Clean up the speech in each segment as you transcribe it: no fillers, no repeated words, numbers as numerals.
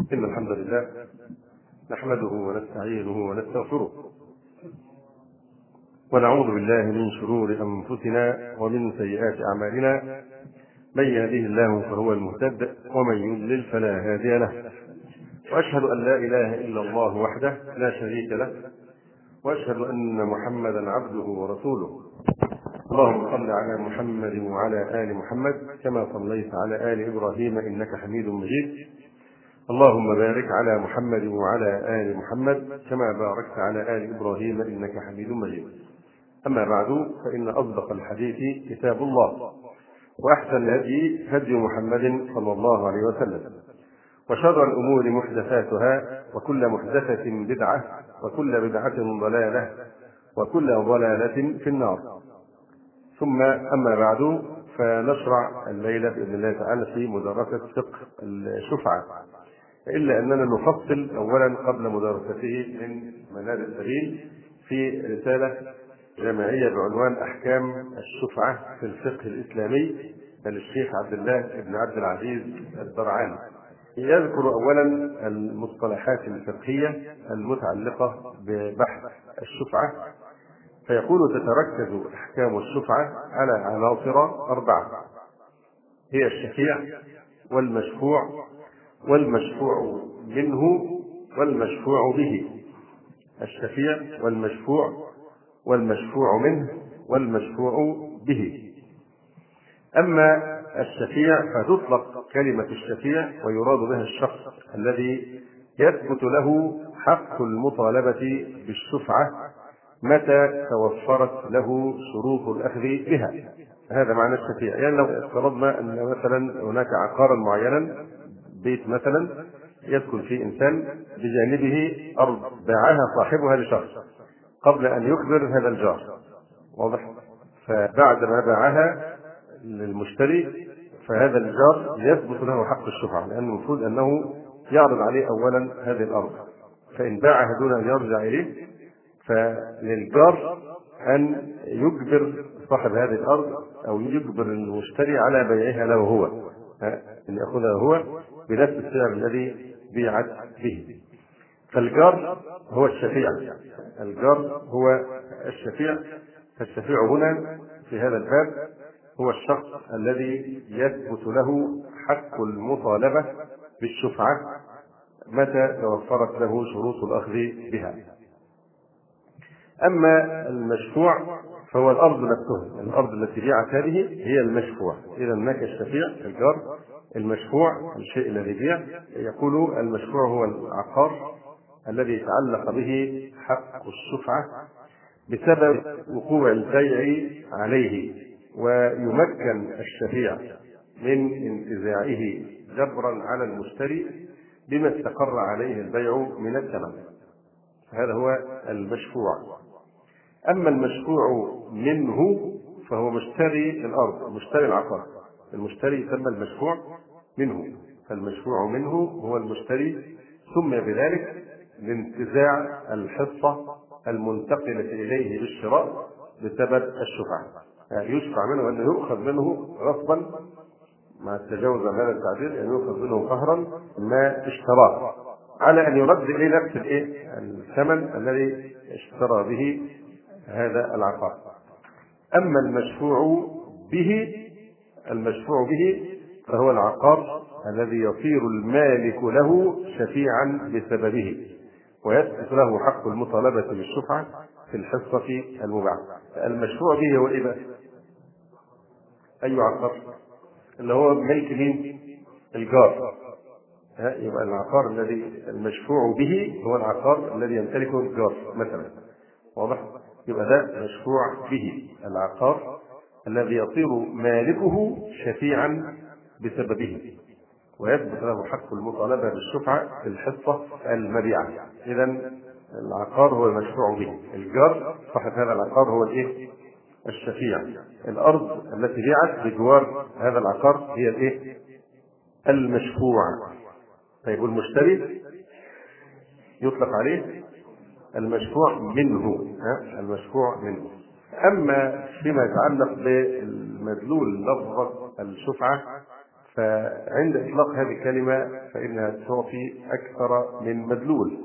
إن الحمد لله نحمده ونستعينه ونستغفره ونعوذ بالله من شرور أنفسنا ومن سيئات أعمالنا. من يهده الله فهو المهتد ومن يضلل فلا هادي له، وأشهد أن لا إله إلا الله وحده لا شريك له، وأشهد أن محمدا عبده ورسوله. اللهم صل على محمد وعلى آل محمد كما صليت على آل إبراهيم إنك حميد مجيد. اللهم بارك على محمد وعلى آل محمد كما باركت على آل إبراهيم إنك حميد مجيد. أما بعد، فإن أصدق الحديث كتاب الله، وأحسن الهدي هدي محمد صلى الله عليه وسلم، وشر الأمور محدثاتها، وكل محدثة بدعة، وكل بدعة ضلالة، وكل ضلالة في النار. ثم أما بعد، فنشرع الليلة بإذن الله تعالى في مدرسة فقه الشفعة، إلا أننا نفصل أولا قبل مدرسته من منهج السبيل في رسالة جامعية بعنوان أحكام الشفعة في الفقه الإسلامي للشيخ عبد الله بن عبد العزيز الدرعاني. يذكر أولا المصطلحات الفقهية المتعلقة ببحث الشفعة، فيقول: تتركز أحكام الشفعة على عناصر 4، هي الشفيع والمشفوع والمشفوع منه والمشفوع به. الشفيع والمشفوع والمشفوع منه والمشفوع به. أما الشفيع فتطلق كلمة الشفيع ويراد بها الشخص الذي يثبت له حق المطالبة بالشفعة متى توفرت له شروط الأخذ بها. هذا معنى الشفيع. يعني لو افترضنا أن مثلا هناك عقارا معينا، بيت مثلا يسكن فيه إنسان، بجانبه أرض باعها صاحبها لشخص قبل أن يخبر هذا الجار، واضح؟ فبعد ما باعها للمشتري فهذا الجار يثبت له حق الشفعة، لأن المفروض أنه يعرض عليه أولا هذه الأرض، فإن باعها دون أن يرجع إليه فللجار أن يجبر صاحب هذه الأرض أو يجبر المشتري على بيعها له هو، أن يأخذها هو بنفس السعر الذي بيعت به. فالجار هو الشفيع، الجار هو الشفيع. فالشفيع هنا في هذا الباب هو الشخص الذي يثبت له حق المطالبة بالشفعة متى توفرت له شروط الأخذ بها. أما المشفوع فهو الأرض نفسها، الأرض التي بيعت هذه هي المشفوع. إذا هناك الشفيع الجار، المشفوع الشيء الذي بيع. يقول المشفوع هو العقار الذي يتعلق به حق الشفعة بسبب وقوع البيع عليه، ويمكن الشفيع من انتزاعه جبرا على المشتري بما استقر عليه البيع من الثمن. هذا هو المشفوع. أما المشفوع منه فهو مشتري الأرض، مشتري العقار. المشتري يسمى المشفوع منه، فالمشفوع منه هو المشتري، سمي بذلك لانتزاع الحصة المنتقلة إليه بالشراء بسبب الشفعة. يعني يشفع منه أنه يؤخذ منه غصبا مع التجاوز عن هذا التعبير، أن يؤخذ منه قهرا ما اشتراه على أن يرد إليه نفس الثمن الذي اشترى به هذا العقار. أما المشفوع به، المشفوع به فهو العقار الذي يصير المالك له شفيعا بسببه، ويثبت له حق المطالبة بالشفعة في الحصة المباعة. المشفوع به هو إيه بقى؟ أي عقار؟ اللي هو ملك مين؟ الجار. يبقى العقار الذي المشفوع به هو العقار الذي يمتلكه الجار مثلا، واضح؟ يبقى ده مشفوع به، العقار الذي يصير مالكه شفيعا بسببه، ويثبت له حق المطالبة بالشفعة في الحصة المبيعة. إذا العقار هو المشفوع به، الجار صاحب هذا العقار هو الشفيع. الأرض التي بيعت بجوار هذا العقار هي المشفوع. طيب والمشتري يطلق عليه المشفوع منه، المشفوع منه. أما فيما يتعلق بالمدلول لفظة الشفعة فعند إطلاق هذه الكلمة فإنها تعطي أكثر من مدلول.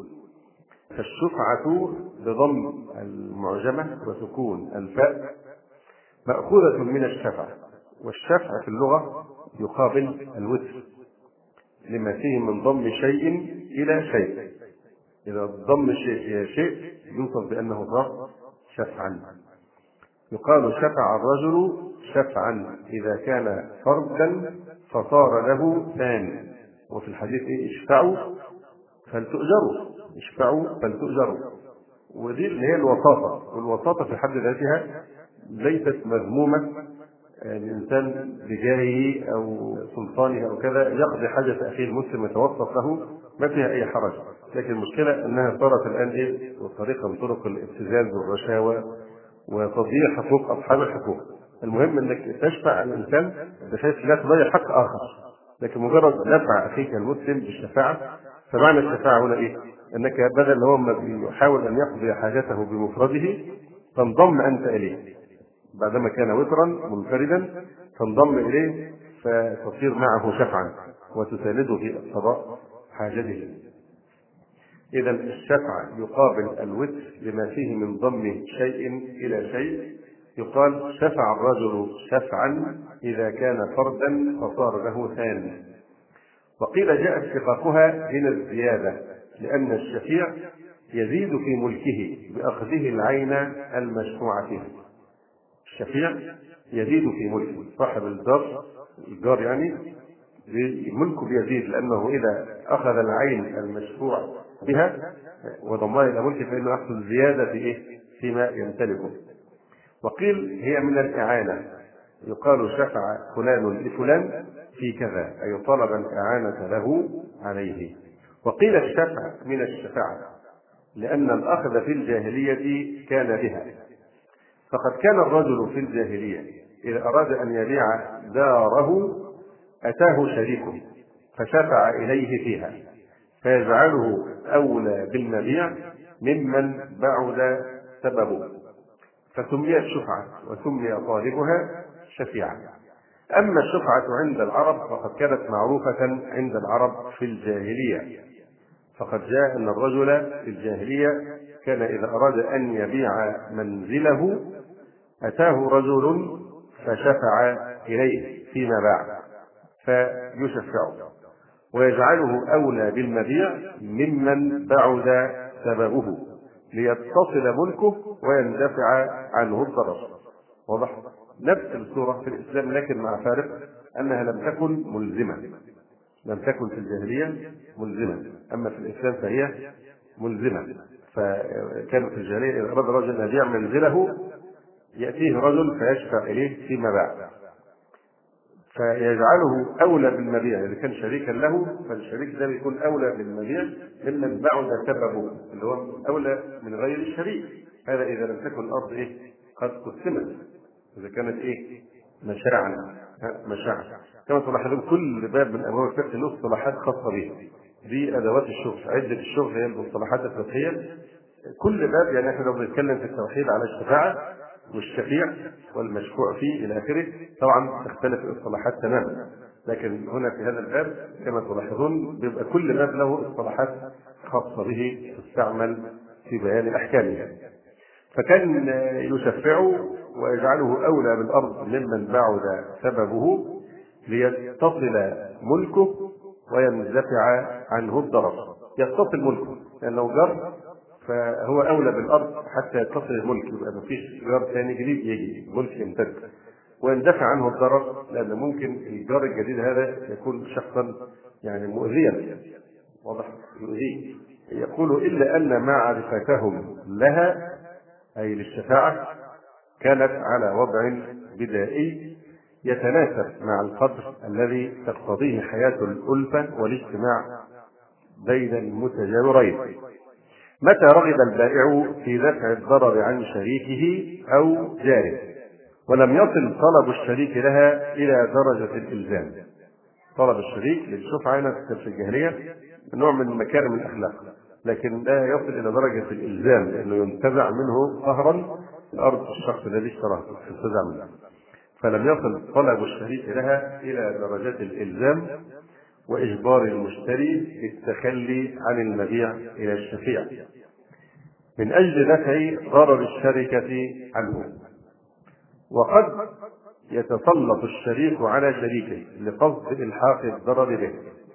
فالشفعة بضم المعجمة وسكون الفاء مأخوذة من الشفع، والشفع في اللغة يقابل الوتر لما فيه من ضم شيء إلى شيء. إذا ضم شيء إلى شيء يوصف بأنه صار شفعا. يقال شفع الرجل شفعا إذا كان فردا فصار له ثاني. وفي الحديث اشفعوا فلتؤجروا، اشفعوا فلتؤجروا. ودي اللي هي الوساطة، والوساطة في حد ذاتها ليست مذمومة. الإنسان بجاهه أو سلطانه أو كذا يقضي حاجة أخيه المسلم يتوسط له، ما فيها أي حرج. لكن المشكلة أنها صارت الآن وطريقة من طرق الابتزاز والرشاوى وتضييع حقوق أصحاب الحقوق. المهم أنك تشفع الإنسان بحيث لا تضيع حق آخر، لكن مجرد نفع أخيك المسلم بالشفاعة. فمعنى الشفاعة هنا إيه؟ أنك بدل هو ما يحاول أن يقضي حاجته بمفرده تنضم أنت إليه، بعدما كان وترا منفردا تنضم إليه فتصير معه شفعا وتسانده في قضاء حاجته. إذا الشفع يقابل الوتر لما فيه من ضم شيء إلى شيء. يقال شفع الرجل شفعا إذا كان فردا فصار له ثاني. وقيل جاء اشتقاقها من الزيادة، لأن الشفيع يزيد في ملكه بأخذه العين المشفوعة فيه. الشفيع يزيد في ملكه، صاحب الجار يعني ملكه بيزيد، لأنه إذا أخذ العين المشفوع بها وضمها إلى ملكه فإنه يحصل زيادة في فيما يمتلكه. وقيل هي من الإعانة، يقال شفع فلان لفلان في كذا، أي طلب الإعانة له عليه. وقيل الشفع من الشفاعة لأن الأخذ في الجاهلية كان بها. فقد كان الرجل في الجاهلية إذا أراد أن يبيع داره أتاه شريكه فشفع إليه فيها فيجعله أولى بالمبيع ممن بعد سببه، فسميت شفعة وسمي طالبها شفيعا. أما الشفعة عند العرب فقد كانت معروفة عند العرب في الجاهلية. فقد جاء أن الرجل في الجاهلية كان إذا أراد أن يبيع منزله أتاه رجل فشفع إليه فيما باع فيشفعه ويجعله أولى بالمبيع ممن بعد سببه ليتصل ملكه ويندفع عنه الضرر. واضح؟ نفس الصورة في الإسلام، لكن مع فارق أنها لم تكن ملزمة. لم تكن في الجاهلية ملزمة، أما في الإسلام فهي ملزمة. فكان في الجاهلية إذا أراد رجل أن يبيع منزله يأتيه رجل فيشفع إليه فيما بعد فيجعله أولى بالمبيع. إذا كان شريكا له فالشريك ده يكون أولى بالمبيع ممن بعد سببه، اللي هو أولى من غير الشريك. هذا إذا لم تكن الأرض قد قسمت، إذا كانت مشاعا كما تلاحظون كل باب من أبواب الفقه له اصطلاحات خاصة به. دي أدوات الشغل، عدة الشغل هي المصطلحات الفقهية. كل باب يعني احنا لو بنتكلم في التوحيد على الشفاعة والشفيع والمشفوع فيه إلى آخره طبعا تختلف الاصطلاحات تماما، لكن هنا في هذا الباب كما تلاحظون بيبقى كل باب له اصطلاحات خاصة به تستعمل في بيان أحكامه. فكان يشفعه ويجعله أولى بالأرض ممن بعد سببه ليتصل ملكه ويندفع عنه الضرر. يتصل ملكه لأنه جر فهو أولى بالأرض حتى يتصل الملك، يبقى مفيش جار ثاني جديد يجي ملك يمتد، ويندفع عنه الضرر، لأن ممكن الجار الجديد هذا يكون شخصا يعني مؤذيا. واضح؟ يؤذيه. يقول إلا أن معرفتهم لها أي للشفاعة كانت على وضع بدائي يتناسب مع القدر الذي تقتضيه حياة الألفة والاجتماع بين المتجاورين. متى رغب البائع في دفع الضرر عن شريكه أو جاره ولم يصل طلب الشريك لها إلى درجة الإلزام. طلب الشريك للشفعة هنا في الجاهلية نوع من مكارم الأخلاق، لكن لا يصل إلى درجة الإلزام لأنه ينتزع منه قهرا الأرض الشخص الذي اشتراها تنتزع منه. فلم يصل طلب الشريك لها إلى درجة الإلزام وإجبار المشتري بالتخلي عن المبيع إلى الشفيع من أجل دفع ضرر الشركة عنه. وقد يتسلط الشريك على شريكه لقصد إلحاق الضرر به.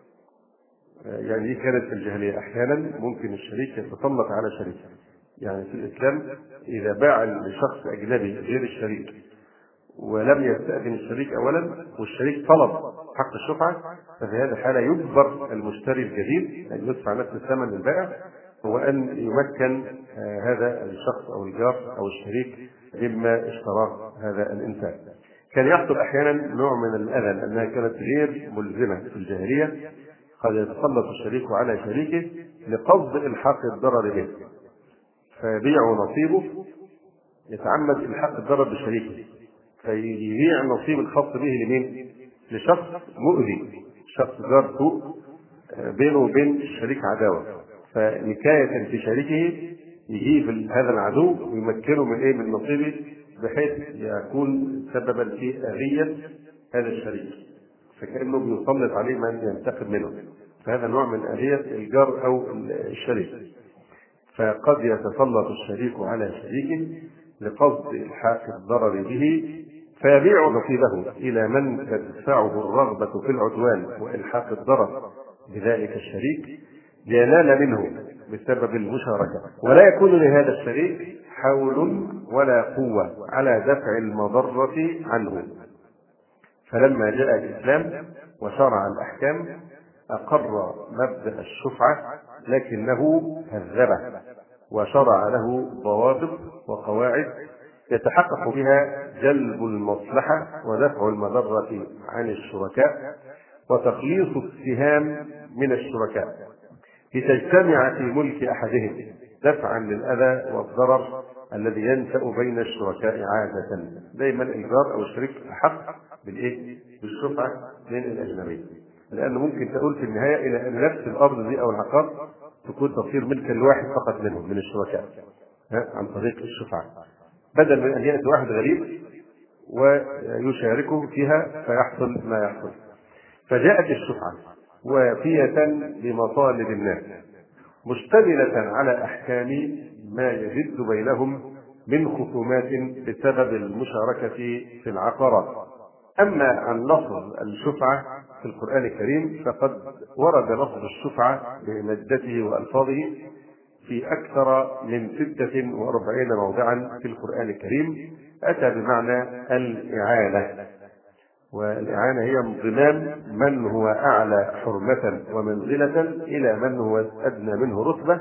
يعني دي كانت في الجاهلية، أحيانا ممكن الشريك يتسلط على شريكه. يعني في الإسلام إذا باع لشخص أجنبي غير الشريك ولم يستأذن الشريك أولا والشريك طلب حق الشفعة، ففي هذه الحالة يجبر المشتري الجديد أن يدفع نفس الثمن للبائع، هو أن يمكن هذا الشخص أو الجار أو الشريك مما اشتراه هذا الإنسان. كان يحصل أحيانا نوع من الأذى لأنها كانت غير ملزمة في الجاهلية، قد يتسلط الشريك على شريكه لقصد إلحاق الضرر به فيبيع نصيبه، يتعمد إلحاق الضرر بشريكه فيبيع النصيب الخاص به لمين؟ لشخص مؤذي، شخص جار سوء بينه وبين الشريك عداوة، فنكاية في شريكه يجيب هذا العدو ويمكنه من من نصيبه بحيث يكون سببا في أذية هذا الشريك، فكأنه بيسلط عليه من ينتقم منه، فهذا نوع من أذية الجار أو الشريك. فقد يتسلط الشريك على شريكه لقصد إلحاق الضرر به فيبيع نصيبه إلى من تدفعه الرغبة في العدوان وإلحاق الضرر بذلك الشريك لينال منه بسبب المشاركة، ولا يكون لهذا الشريك حول ولا قوة على دفع المضرة عنه. فلما جاء الإسلام وشرع الأحكام أقر مبدأ الشفعة لكنه هذبه وشرع له ضوابط وقواعد يتحقق بها جلب المصلحة ودفع المضرة عن الشركاء وتخليص السهام من الشركاء لتجتمع في ملك أحدهم دفعا للأذى والضرر الذي ينشأ بين الشركاء عادة. دائما الجار أو الشريك أحق بالشفعة من الأجنبي، لأنه ممكن تقول في النهاية إلى أن نفس الأرض دي أو العقار تكون تصير ملكا لواحد فقط منهم من الشركاء عن طريق الشفعة، بدل من أن يأتي واحد غريب ويشاركه فيها فيحصل ما يحصل. فجاءت الشفعة وافية بمطالب الناس مشتملة على أحكام ما يجد بينهم من خصومات بسبب المشاركة في العقارات. أما عن لفظ الشفعة في القرآن الكريم فقد ورد لفظ الشفعة بمادته وألفاظه في أكثر من 46 موضعا في القرآن الكريم، أتى بمعنى الإعانة، والإعانة هي انضمام من هو أعلى حرمة ومنزلة إلى من هو أدنى منه رتبة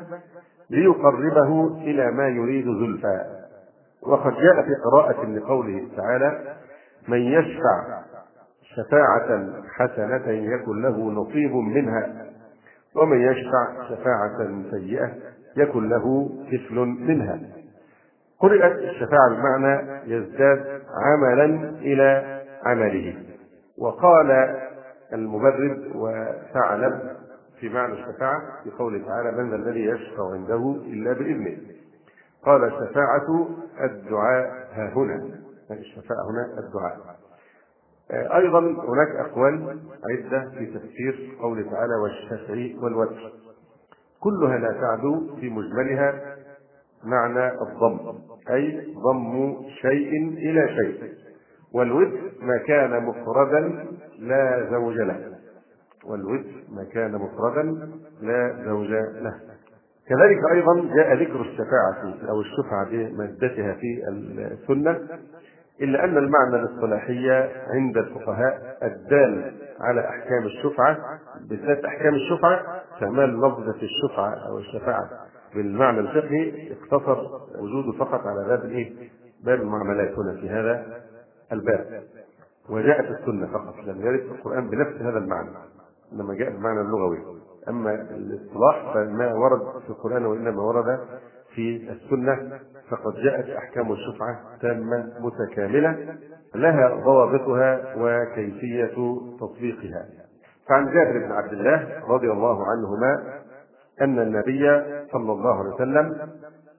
ليقربه إلى ما يريد زلفى. وقد جاء في قراءة لقوله تعالى: من يشفع شفاعة حسنة يكن له نصيب منها ومن يشفع شفاعة سيئة يكن له كفل منها. قرأت الشفاعة بمعنى يزداد عملا إلى عمله. وقال المبرد وثعلب في معنى الشفاعة في قوله تعالى: من ذا الذي يشفع عنده إلا بإذنه. قال الشفاعة الدعاء ها هنا، الشفاعة هنا الدعاء. أيضا هناك أقوال عدة في تفسير قوله تعالى: والشفع والوتر، كلها لا تعدو في مجملها معنى الضم، أي ضم شيء إلى شيء، والوتر ما كان مفردا لا زوج له، والوتر ما كان مفردا لا زوج له. كذلك أيضا جاء ذكر الشفاعة أو الشفعة بمادتها في السنة، إلا أن المعنى الاصطلاحي عند الفقهاء الدال على أحكام الشفعة بالذات أحكام الشفعة استعمال لفظة الشفعة أو الشفاعة بالمعنى الفقهي اقتصر وجوده فقط على باب المعاملات هنا في هذا الباب، وجاءت السنة فقط، لم يرد في القرآن بنفس هذا المعنى لما جاء المعنى اللغوي. أما الاصطلاح فما ورد في القرآن وإنما ورد في السنة، فقد جاءت أحكام الشفعة تامة متكاملة لها ضوابطها وكيفية تطبيقها. فعن جابر بن عبد الله رضي الله عنهما أن النبي صلى الله عليه وسلم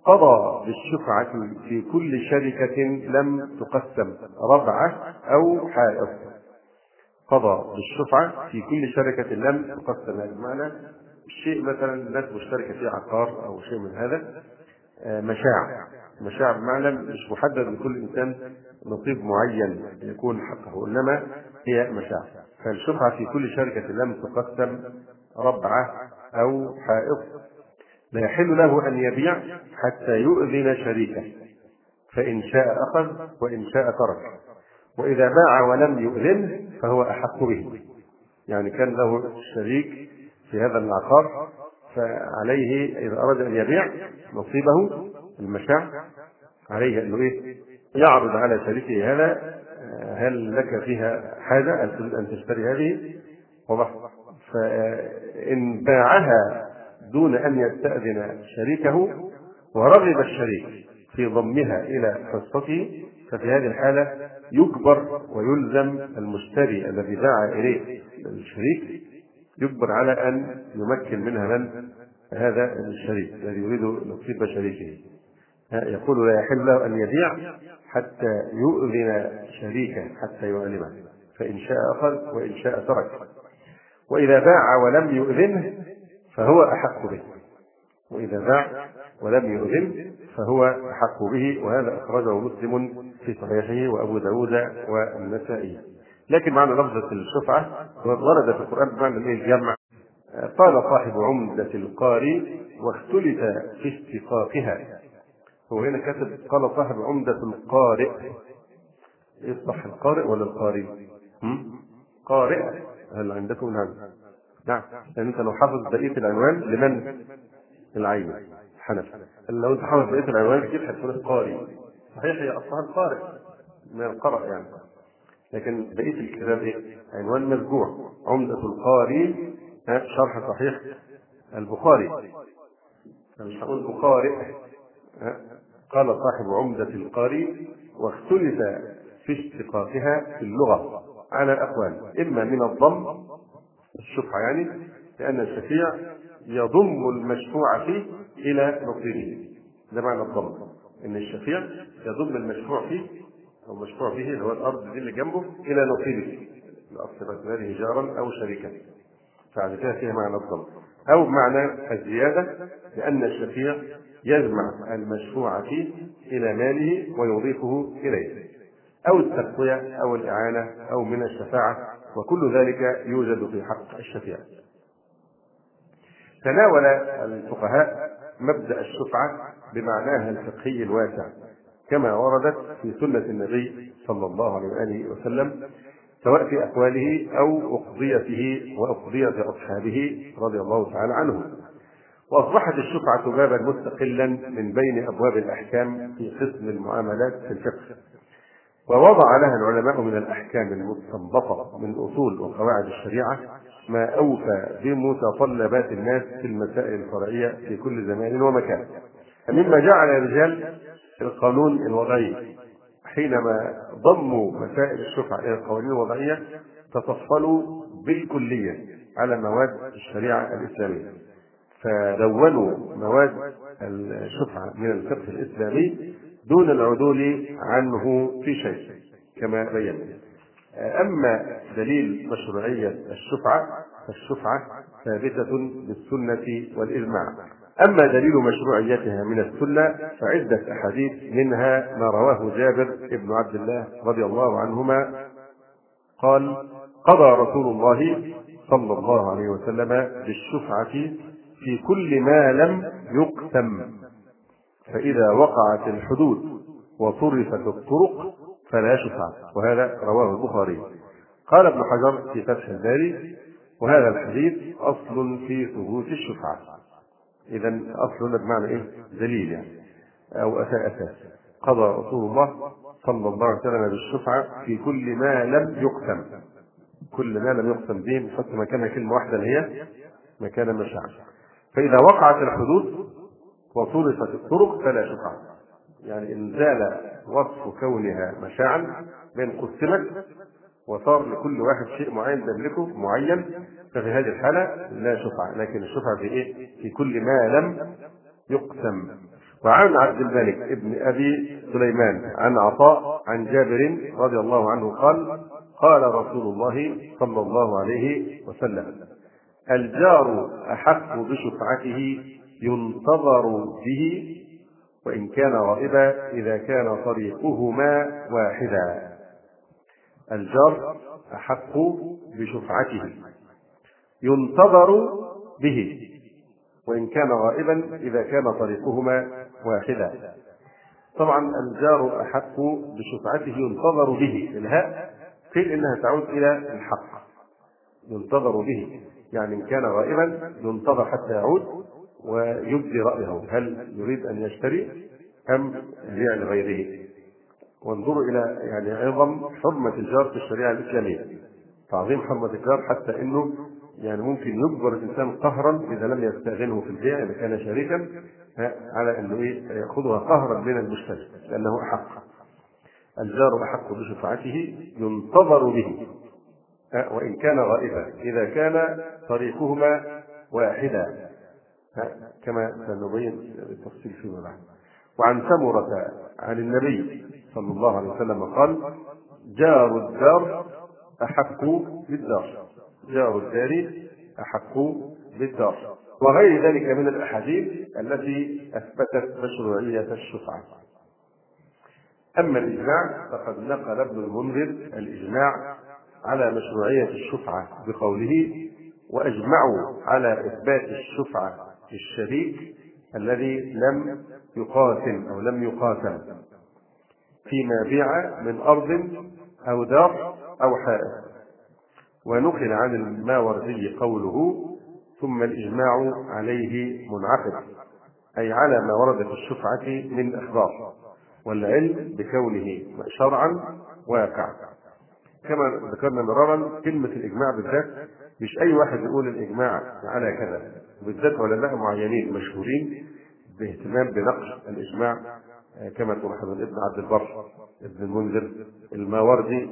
قضى بالشفعة في كل شركة لم تقسم ربعة أو حائط. قضى بالشفعة في كل شركة لم تقسم، يعني بمعنى الشيء مثلا الناس مشتركة في عقار أو شيء من هذا، مشاع بمعنى مش محدد لكل إنسان نصيب معين يكون حقه، إنما هي مشاع. فالشفعة في كل شركة لم تقسم ربعة أو حائط. لا يحل له أن يبيع حتى يؤذن شريكه، فإن شاء أخذ وإن شاء ترك، وإذا باع ولم يؤذن فهو أحق به. يعني كان له شريك في هذا العقار، فعليه إذا أراد أن يبيع نصيبه المشاع عليه أنه يعرض على شريكه هذا: هل لك فيها حاجة أن تشتري هذه؟ واضح؟ فإن باعها دون أن يستأذن شريكه ورغب الشريك في ضمها إلى حصته، ففي هذه الحالة يجبر ويلزم المشتري الذي باع إليه الشريك، يجبر على أن يمكن منها من هذا الشريك الذي يريد نصيب شريكه. يقول: لا يحل له أن يبيع حتى يؤذن شريكه حتى يعلمه، فإن شاء أخذ وإن شاء ترك، وإذا باع ولم يؤذنه فهو أحق به. وإذا باع ولم يؤذن فهو أحق به. وهذا أخرجه مسلم في صحيحه وأبو داود والنسائي. لكن معنى لفظة الشفعة ورد في القرآن بمعنى الجمع. قال صاحب عمدة القاري: واختلف في اشتقاقها. هو هنا كتب قال صاحب عمدة القارئ. يصح القارئ ولا القاري؟ قارئ. هل عندكم هذا؟ نعم. يعني انت لو حافظ بقية العنوان لمن العين حنف، لو انت حافظ بقية العنوان كتير هتكون القاري. صحيح هي اصلها القارئ من القرأ يعني، لكن بقية الكتاب عنوان مرجوع: عمدة القاري شرح صحيح البخاري. مش هقول بخارئ. قال صاحب عمدة القاري: واختلف في اشتقاقها في اللغة على أقوال، إما من الضم الشفعة يعني لأن الشفيع يضم المشفوع فيه إلى نصيبه. ده معنى الضم، إن الشفيع يضم المشفوع فيه أو مشفوع به اللي هو الأرض دي اللي جنبه إلى نصيبه، لأصبت هذه جارا أو شريكا، فعلى كده فيها معنى الضم. أو معنى الزيادة لأن الشفيع يجمع المشفوع فيه إلى ماله ويضيفه إليه، أو التقوية أو الإعانة أو من الشفاعة، وكل ذلك يوجد في حق الشفيع. تناول الفقهاء مبدأ الشفعة بمعناها الفقهي الواسع كما وردت في سنة النبي صلى الله عليه وآله وسلم، سواء في أقواله أو أقضيته وأقضية أصحابه رضي الله تعالى عنهم. وأصبحت الشفعة بابا مستقلا من بين أبواب الأحكام في قسم المعاملات في الفقه، ووضع لها العلماء من الأحكام المستنبطة من أصول وقواعد الشريعة ما أوفى بمتطلبات الناس في المسائل الفرعية في كل زمان ومكان. مما جعل الرجال القانون الوضعي حينما ضموا مسائل الشفعة إلى القوانين الوضعية تفصلوا بالكلية على مواد الشريعة الإسلامية، فدونوا مواد الشفعة من الفقه الإسلامي دون العدول عنه في شيء كما بينا. أما دليل مشروعية الشفعة فالشفعة ثابتة بالسنة والإجماع. أما دليل مشروعيتها من السنة فعدة أحاديث، منها ما رواه جابر بن عبد الله رضي الله عنهما قال: قضى رسول الله صلى الله عليه وسلم بالشفعة في كل ما لم يقسم، فإذا وقعت الحدود وصرفت الطرق فلا شفعة. وهذا رواه البخاري. قال ابن حجر في فتح الباري: وهذا الحديث أصل في ثبوت الشفعة. إذا أصل بمعنى دليل يعني أو أساس. قضى رسول الله صلى الله عليه وسلم بالشفعة في كل ما لم يقسم. كل ما لم يقسم به نحط مكانها كلمة واحدة اللي هي مكان مشاع. فإذا وقعت الحدود وصرفت الطرق فلا شفعة، يعني إن زال وصف كونها مشاعا بين قسمت وصار لكل واحد شيء معين يملكه معين، ففي هذه الحالة لا شفعة. لكن الشفعة في في كل ما لم يقسم. وعن عبد الملك ابن أبي سليمان عن عطاء عن جابر رضي الله عنه قال قال رسول الله صلى الله عليه وسلم: الجار أحق بشفعته ينتظر به وإن كان غائبا إذا كان طريقهما واحدا. الجار أحق بشفعته ينتظر به وإن كان غائبا إذا كان طريقهما واحدا. طبعا الجار أحق بشفعته ينتظر به، الهاء قيل إنها تعود إلى الحق، ينتظر به يعني إن كان غائبا ينتظر حتى يعود ويبدي رأيه هل يريد أن يشتري أم يبيع لغيره. وانظروا إلى يعني عظم حرمة الجار في الشريعة الإسلامية، تعظيم حرمة الجار حتى إنه يعني ممكن يجبر الإنسان قهرا إذا لم يستأذنه في البيع إذا كان شريكا على أنه يأخذها قهرا من المشتري لأنه أحق. الجار أحق بشفعته ينتظر به وإن كان غائبا إذا كان طريقهما واحدا، كما سنبين التفصيل فيما بعد. وعن سمرة عن النبي صلى الله عليه وسلم قال: جار الدار أحق بالدار، جار الدار أحق بالدار، وغير ذلك من الأحاديث التي أثبتت مشروعية الشفعة. أما الإجماع فقد نقل ابن المنذر الإجماع على مشروعية الشفعة بقوله: وأجمعوا على إثبات الشفعة في الشريك الذي لم يقاتل أو لم يقاتل فيما بيع من أرض أو دار أو حائط. ونقل عن الماوردي قوله: ثم الإجماع عليه منعقد، أي على ما ورد في الشفعة من أخبار، والعلم بكونه شرعا واقع. كما ذكرنا مرارا كلمة الإجماع بالذات مش أي واحد يقول الإجماع على كذا، بالذات علماء معينين مشهورين باهتمام بنقل الإجماع كما تلاحظ ابن عبد البر، ابن المنذر، الماوردي،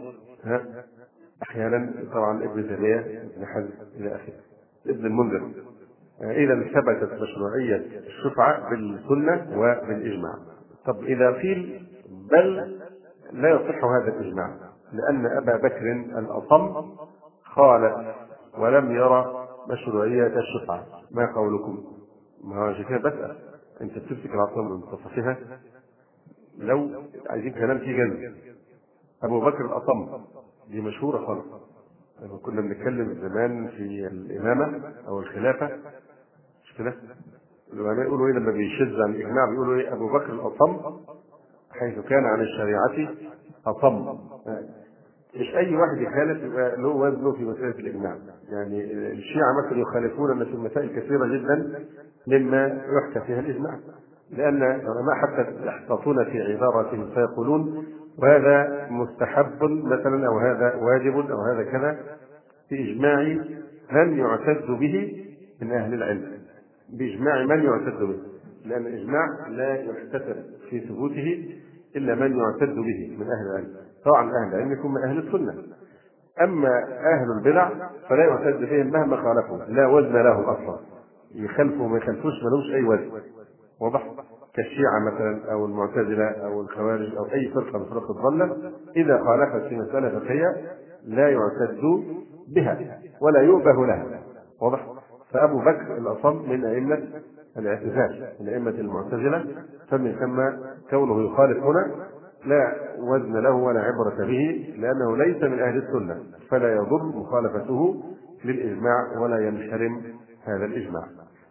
أحيانا طبعا ابن تيمية، ابن حزم إلى آخره، ابن المنذر. إذا ثبتت مشروعية الشفعة بالسنة وبالإجماع. طب إذا قيل بل لا يصح هذا الإجماع لأن أبا بكر الأصم خالف ولم يرى مشروعية الشفعة، ما قولكم؟ ما هو عشان كده بسأل، أنت بتمسك العصا من منتصفها لو عايزين كلام فيه جنب. أبو بكر الأصم دي مشهورة خالص، لما كنا بنتكلم زمان في الإمامة أو الخلافة مش كده؟ العلماء يقولوا إيه لما بيشذ عن الإجماع؟ بيقولوا إيه؟ أبو بكر الأصم حيث كان عن الشريعة أصم. مش أي واحد يخالف يبقى له وزنه في مسألة الإجماع. يعني الشيعة مثلا يخالفون في مسائل كثيرة جدا مما يحكى فيها الإجماع، لأن العلماء حتى يحتاطون في عبارتهم فيقولون وهذا مستحب مثلا أو هذا واجب أو هذا كذا بإجماع من يعتد به من أهل العلم، بإجماع من يعتد به، لأن الإجماع لا يحتسب في ثبوته إلا من يعتد به من أهل العلم. طبعا أهل العلم يكون من أهل السنة، أما أهل البدع فلا يعتد بهم مهما خالفوا، لا وزن له أصلا، يخالفوا ما يخالفوش ملوش أي وزن. واضح؟ كالشيعة مثلا أو المعتزلة أو الخوارج أو أي فرقة من فرق الضالة إذا خالفت في مسألة فقهية لا يعتد بها ولا يؤبه لها. واضح؟ فأبو بكر الأصم من أئمة الاعتزال، من أئمة المعتزلة، فمن ثم كونه يخالف هنا لا وزن له ولا عبرة به، لأنه ليس من أهل السنة، فلا يضر مخالفته للإجماع ولا ينحرم هذا الإجماع.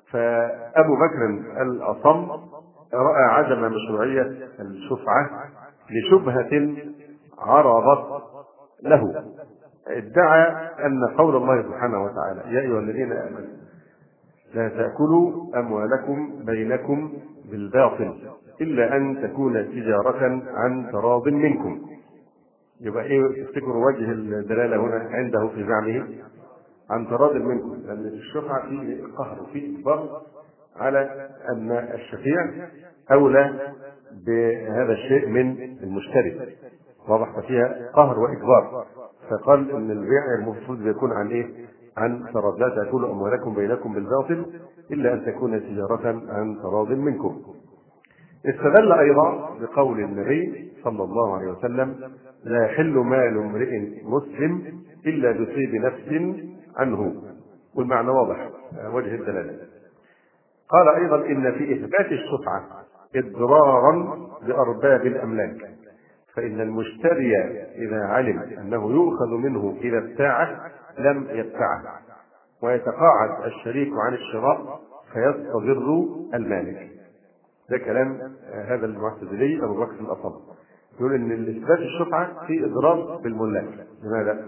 فأبو بكر الأصم رأى عدم مشروعية الشفعة لشبهة عرضت له. ادعى أن قول الله سبحانه وتعالى: يا أيها الذين آمنوا لا تأكلوا أموالكم بينكم بالباطل إلا أن تكون تجارة عن تراض منكم. يبقى إيه تفتكروا وجه الدلالة هنا عنده في زعمه؟ عن تراض منكم، لأن الشفعة فيه قهر وفيه إجبار على أن الشفيع أولى بهذا الشيء من المشتري. واضح؟ فيها قهر وإجبار، فقال ان البيع المفروض يكون عن ايه؟ عن تراض. لا تاكلوا اموالكم بينكم بالباطل الا ان تكون تجاره عن تراض منكم. استدل أيضا بقول النبي صلى الله عليه وسلم: لا يحل مال امرئ مسلم إلا بطيب نفس عنه، والمعنى واضح وجه الدلالة. قال أيضا: إن في إثبات الشفعة إضرارا بأرباب الأملاك، فإن المشتري إذا علم أنه يؤخذ منه إذا ابتاعه لم يبتعه، ويتقاعد الشريك عن الشراء فيستضر المالك. ده كلام هذا المعتزلي أبو بكر الأصم، يقول إن إثبات الشفعة في إضرار بالملاك. لماذا؟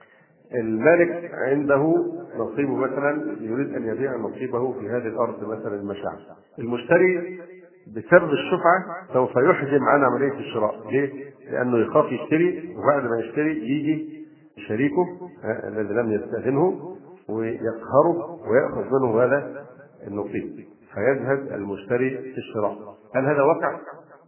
المالك عنده نصيبه مثلا، يريد أن يبيع نصيبه في هذه الأرض مثلا المشاع، المشتري بسبب الشفعة سوف يحجم عن عملية الشراء. ليه؟ لأنه يخاف يشتري، وبعد ما يشتري يجي شريكه الذي لم يستأذنه ويقهره ويأخذ منه هذا النصيب، فيذهب المشتري في الشراء. هل هذا واقع؟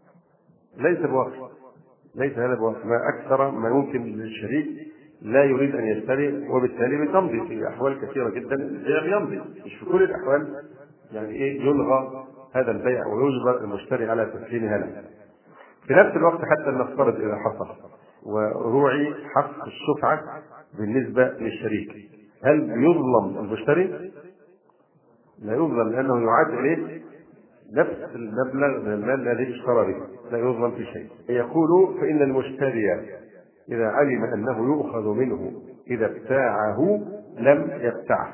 ليس بواقع، ليس هذا بواقع. ما أكثر ما يمكن للشريك لا يريد أن يشتري، وبالتالي بتمضي في أحوال كثيرة جدا البيع يمضي، مش في كل الأحوال يعني يلغى هذا البيع ويجبر المشتري على تسليمها له. في نفس الوقت حتى نفترض إذا حصل وروعي حق الشفعة بالنسبة للشريك، هل يظلم المشتري؟ لا يظلم، لأنه يعاد إليه نفس المبلغ من المال الذي اشترى به، لا يظلم في شيء. يقول: فإن المشتري إذا علم أنه يؤخذ منه إذا ابتاعه لم يبتعه،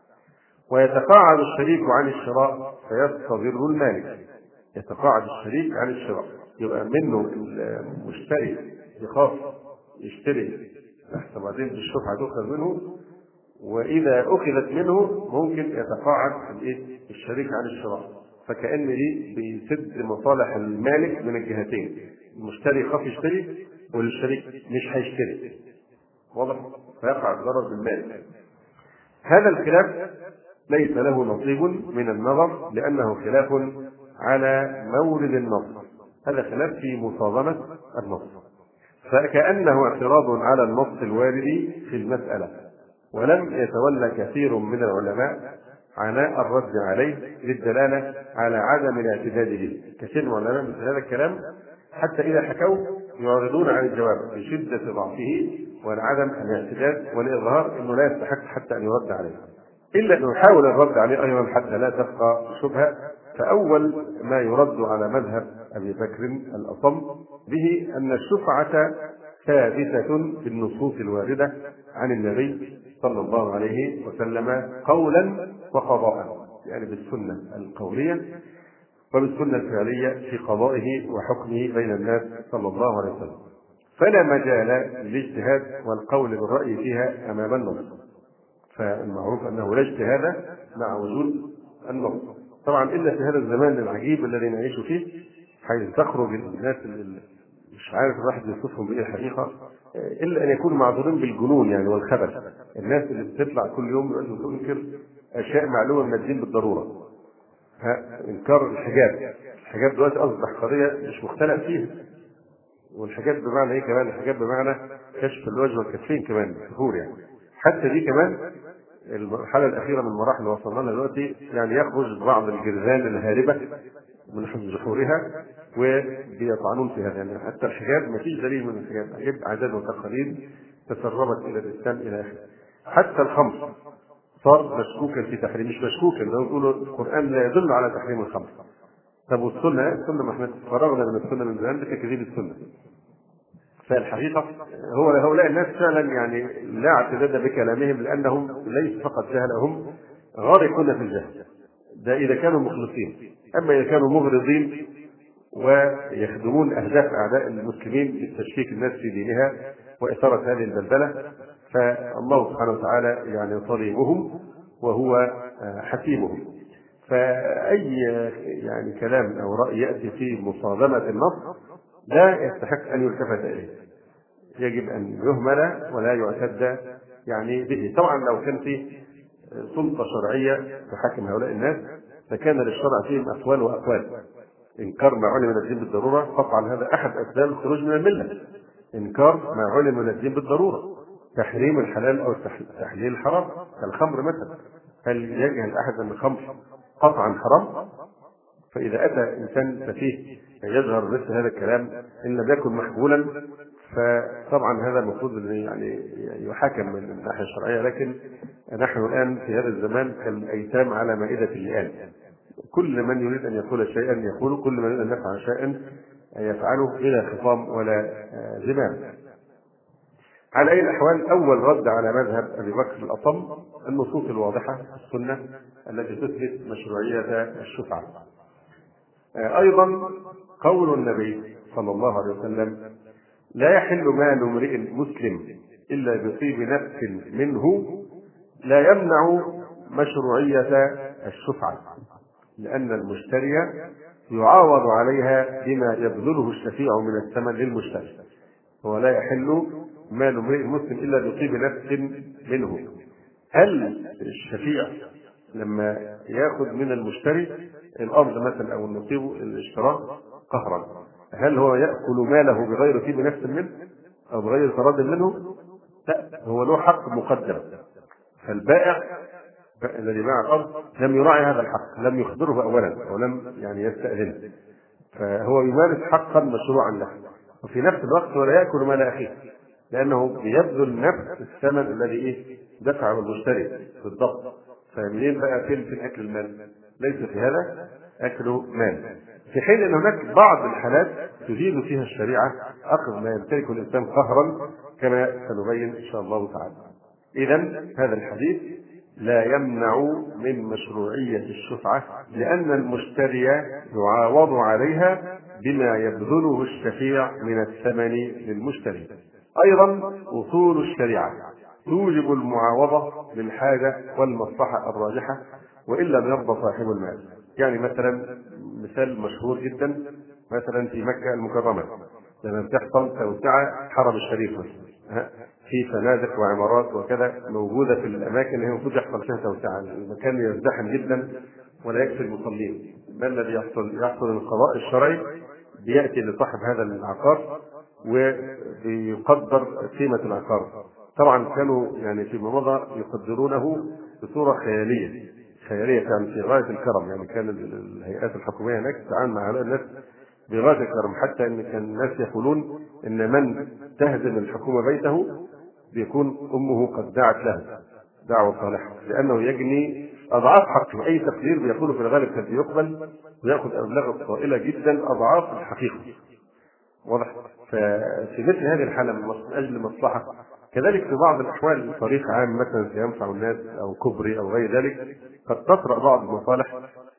ويتقاعد الشريك عن الشراء فيستضر المالك. يتقاعد الشريك عن الشراء، يبقى منه المشتري يخاف يشتري لحتى بعدين الشفعة تؤخذ منه، وإذا أخذت منه ممكن يتقاعد الشريك عن الشراء، فكأن دي بيسد مصالح المالك من الجهتين. المشتري يخاف يشتري والشريك مش هيشتري، واضح؟ فيقع الضرر بالمال. هذا الخلاف ليس له نصيب من النظر، لأنه خلاف على مورد النص، هذا خلاف في مصادمة النص، فكأنه اعتراض على النص الوارد في المسألة، ولم يتولى كثير من العلماء عناء الرد عليه للدلالة على عدم الاعتداد به. كثير من العلماء مثل هذا الكلام حتى إذا حكوا يعرضون عن الجواب بشدة ضعفه وعدم الاعتداد والإظهار أنه لا يستحق حتى أن يرد عليه، إلا أنه يحاول الرد عليه أيضا حتى لا تبقى شبهة. فأول ما يرد على مذهب أبي بكر الأصم به أن الشفعة ثابتة في النصوص الواردة عن النبي صلى الله عليه وسلم قولا وقضاء، يعني بالسنة القولية وبالسنة الفعلية في قضائه وحكمه بين الناس صلى الله عليه وسلم، فلا مجال للاجتهاد والقول بالرأي فيها أمام النص. فالمعروف أنه لا اجتهاد مع وجود النص، طبعا إلا في هذا الزمان العجيب الذي نعيش فيه، حيث تخرج الناس اللي مش عارف الواحد يوصفهم بإيه الحقيقة، إلا أن يكونوا معذورين بالجنون يعني والخبث. الناس اللي بتطلع كل يوم تنكر أشياء معلومة من الدين بالضرورة. إنكار الحجاب دلوقتي أصبح قضية مش مختلف فيها، والحجاب بمعنى إيه كمان؟ الحجاب بمعنى كشف الوجه والكفين كمان بالظهور، يعني حتى دي كمان المرحلة الأخيرة من المراحل اللي وصلنا لها دلوقتي، يعني يخرج بعض الجرذان الهاربة من حفظ جحورها وبيطعنون في هذا. يعني حتى الحجاب ما فيش دليل من الحجاب، حجاب عادات وتقاليد تسربت إلى الإسلام إلى آخره. حتى الخمر صار مشكوكا في تحريم، مش مشكوكا، لو يقولوا القرآن لا يدل على تحريم الخمر. طب والسنة ما احنا فرغنا من السنة من زمان بتكذيب السنة. فالحقيقة هو هؤلاء الناس فعلا يعني لا اعتداد بكلامهم، لأنهم ليس فقط جهلهم غارقون في الجهل، ده إذا كانوا مخلصين. أما إذا كانوا مغرضين ويخدمون أهداف أعداء المسلمين لتشكيك الناس في دينها وإثارة هذه البلبلة، فالله سبحانه وتعالى يعني طبيبهم وهو حكيمهم. فأي يعني كلام أو رأي يأتي في مصادمة النص لا يستحق أن يلتفت إليه، يجب أن يهمل ولا يعتد يعني به. طبعا لو كان في سلطة شرعية تحكم هؤلاء الناس فكان للشرع فيهم أقوال وأقوال. إنكار ما علم من الدين بالضرورة قطعا هذا أحد أسباب الخروج من الملة، إنكار ما علم من الدين بالضرورة، تحريم الحلال أو تحليل الحرام كالخمر مثلا. هل يجهل أحد أن الخمر قطعا حرام؟ فإذا أتى إنسان سفيه يظهر مثل هذا الكلام إن لم يكن محبولا، فطبعا هذا المفروض يعني يحاكم من الناحية الشرعية. لكن نحن الآن في هذا الزمان كالأيتام على مائدة اللئام، كل من يريد أن يقول شيئا يقول، كل من يريد أن يفعل شيئا يفعله بلا خصام ولا زمام. على أي الأحوال، أول رد على مذهب أبي بكر الأصم النصوص الواضحة في السنة التي تثبت مشروعية الشفعة. أيضا قول النبي صلى الله عليه وسلم: لا يحل مال امرئ مسلم إلا بطيب نفس منه، لا يمنع مشروعية الشفعة، لأن المشتري يعاوض عليها بما يبذله الشفيع من الثمن للمشتري. هو لا يحل مال امرئ مسلم إلا بطيب نفس منه. هل الشفيع لما ياخذ من المشتري الأرض مثلا أو النصيب الاشتراك قهرا، هل هو يأكل ماله بغير طيب نفس منه أو بغير تراض منه؟ لا، هو له حق مقدم. فالبائع الذي باع الأرض لم يراعي هذا الحق، لم يخبره أولا ولم يستأذنه، فهو يمارس حقا مشروعا له، وفي نفس الوقت هو لا يأكل مال أخيه، لأنه بيبذل نفس الثمن الذي دفعه المشتري بالضبط. فمنين بقى فين أكل المال؟ ليس في هذا أكل مال، في حين أن هناك بعض الحالات تجيز فيها الشريعة أخذ ما يمتلكه الإنسان قهرا، كما سنبين إن شاء الله تعالى. إذن هذا الحديث لا يمنع من مشروعية الشفعة، لأن المشتري يعاوض عليها بما يبذله الشفيع من الثمن للمشتري. أيضا أصول الشريعة توجب المعاوضة للحاجة والمصلحة الراجحة وإن لم يرضى صاحب المال. يعني مثلا مثال مشهور جدا، مثلا في مكة المكرمة لما بتحصل توسعة حرم الشريف في فنادق وعمارات وكذا موجودة في الأماكن اللي هي المفروض يحصل فيها توسعة، المكان يزدحم جدا ولا يكفي المصلين. ما الذي يحصل القضاء الشرعي بيأتي لصاحب هذا العقار وبيقدر قيمة العقار. طبعا كانوا يعني فيما مضى يقدرونه بصورة خيالية يعني في غاية الكرم. يعني كان الهيئات الحكومية هناك تتعامل مع هؤلاء الناس بغاية الكرم، حتى ان كان الناس يقولون ان من تهدم الحكومة بيته بيكون امه قد دعت له دعوة صالحة، لانه يجني اضعاف حقه. اي تقدير بيقوله في الغالب كان بيقبل وياخذ ابلاغ طائلة جدا اضعاف الحقيقة. واضح؟ ففي مثل هذه الحالة من اجل مصلحة. كذلك في بعض الاحوال طريق عام مثلا سينفع الناس او كبري او غير ذلك، قد تطرأ بعض المصالح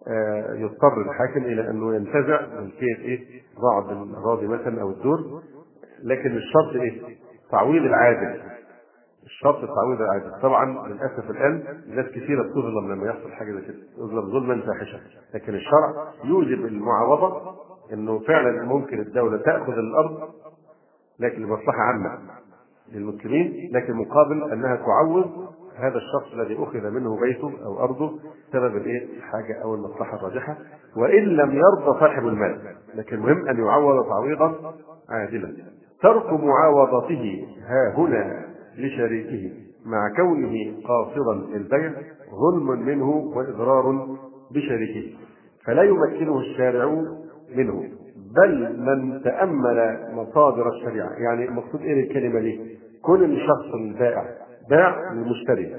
يضطر الحاكم الى انه ينتزع ملكية بعض الاراضي مثلا او الدور، لكن الشرط تعويض العادل. الشرط التعويض العادل. طبعا للاسف الان ناس كثيره بتظلم لما يحصل حاجه زي كده، تظلم ظلما فاحشا، لكن الشرع يوجب المعاوضه، انه فعلا ممكن الدوله تاخذ الارض لكن لمصلحه عامه للمسلمين، لكن مقابل انها تعوض هذا الشخص الذي اخذ منه بيته او ارضه سبب الحاجه او المصلحه الراجحه، وان لم يرضى صاحب المال، لكن مهم ان يعوض تعويضا عادلا. ترك معاوضته ها هنا لشريكه مع كونه قاصدا للبيع ظلم منه واضرار بشريكه، فلا يمكنه الشارع منه. بل من تأمل مصادر الشريعة، يعني المقصود الكلمة دي، كل الشخص البائع باع للمشتري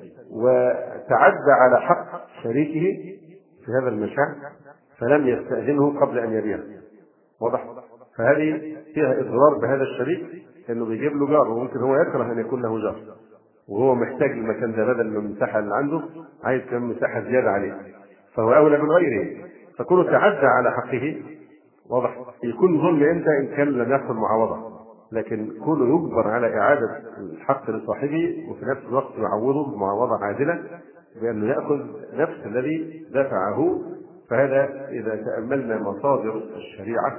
وتعدى على حق شريكه في هذا المشاع فلم يستأذنه قبل أن يبيع. واضح؟ فهذه فيها إضرار بهذا الشريك، إنه بيجيب له جار وممكن هو يكره أن يكون له جار، وهو محتاج المكان ده بدل من المساحة اللي عنده عايز كم مساحة زيادة عليه، فهو أولى من غيره، فكونه تعدى على حقه. واضح؟ يكون ظلم امتى؟ إن كان لم يحصل معاوضة، لكن كونه يجبر على إعادة الحق لصاحبه وفي نفس الوقت يعوضه بمعاوضة عادلة بأنه يأخذ نفس الذي دفعه. فهذا إذا تأملنا مصادر الشريعة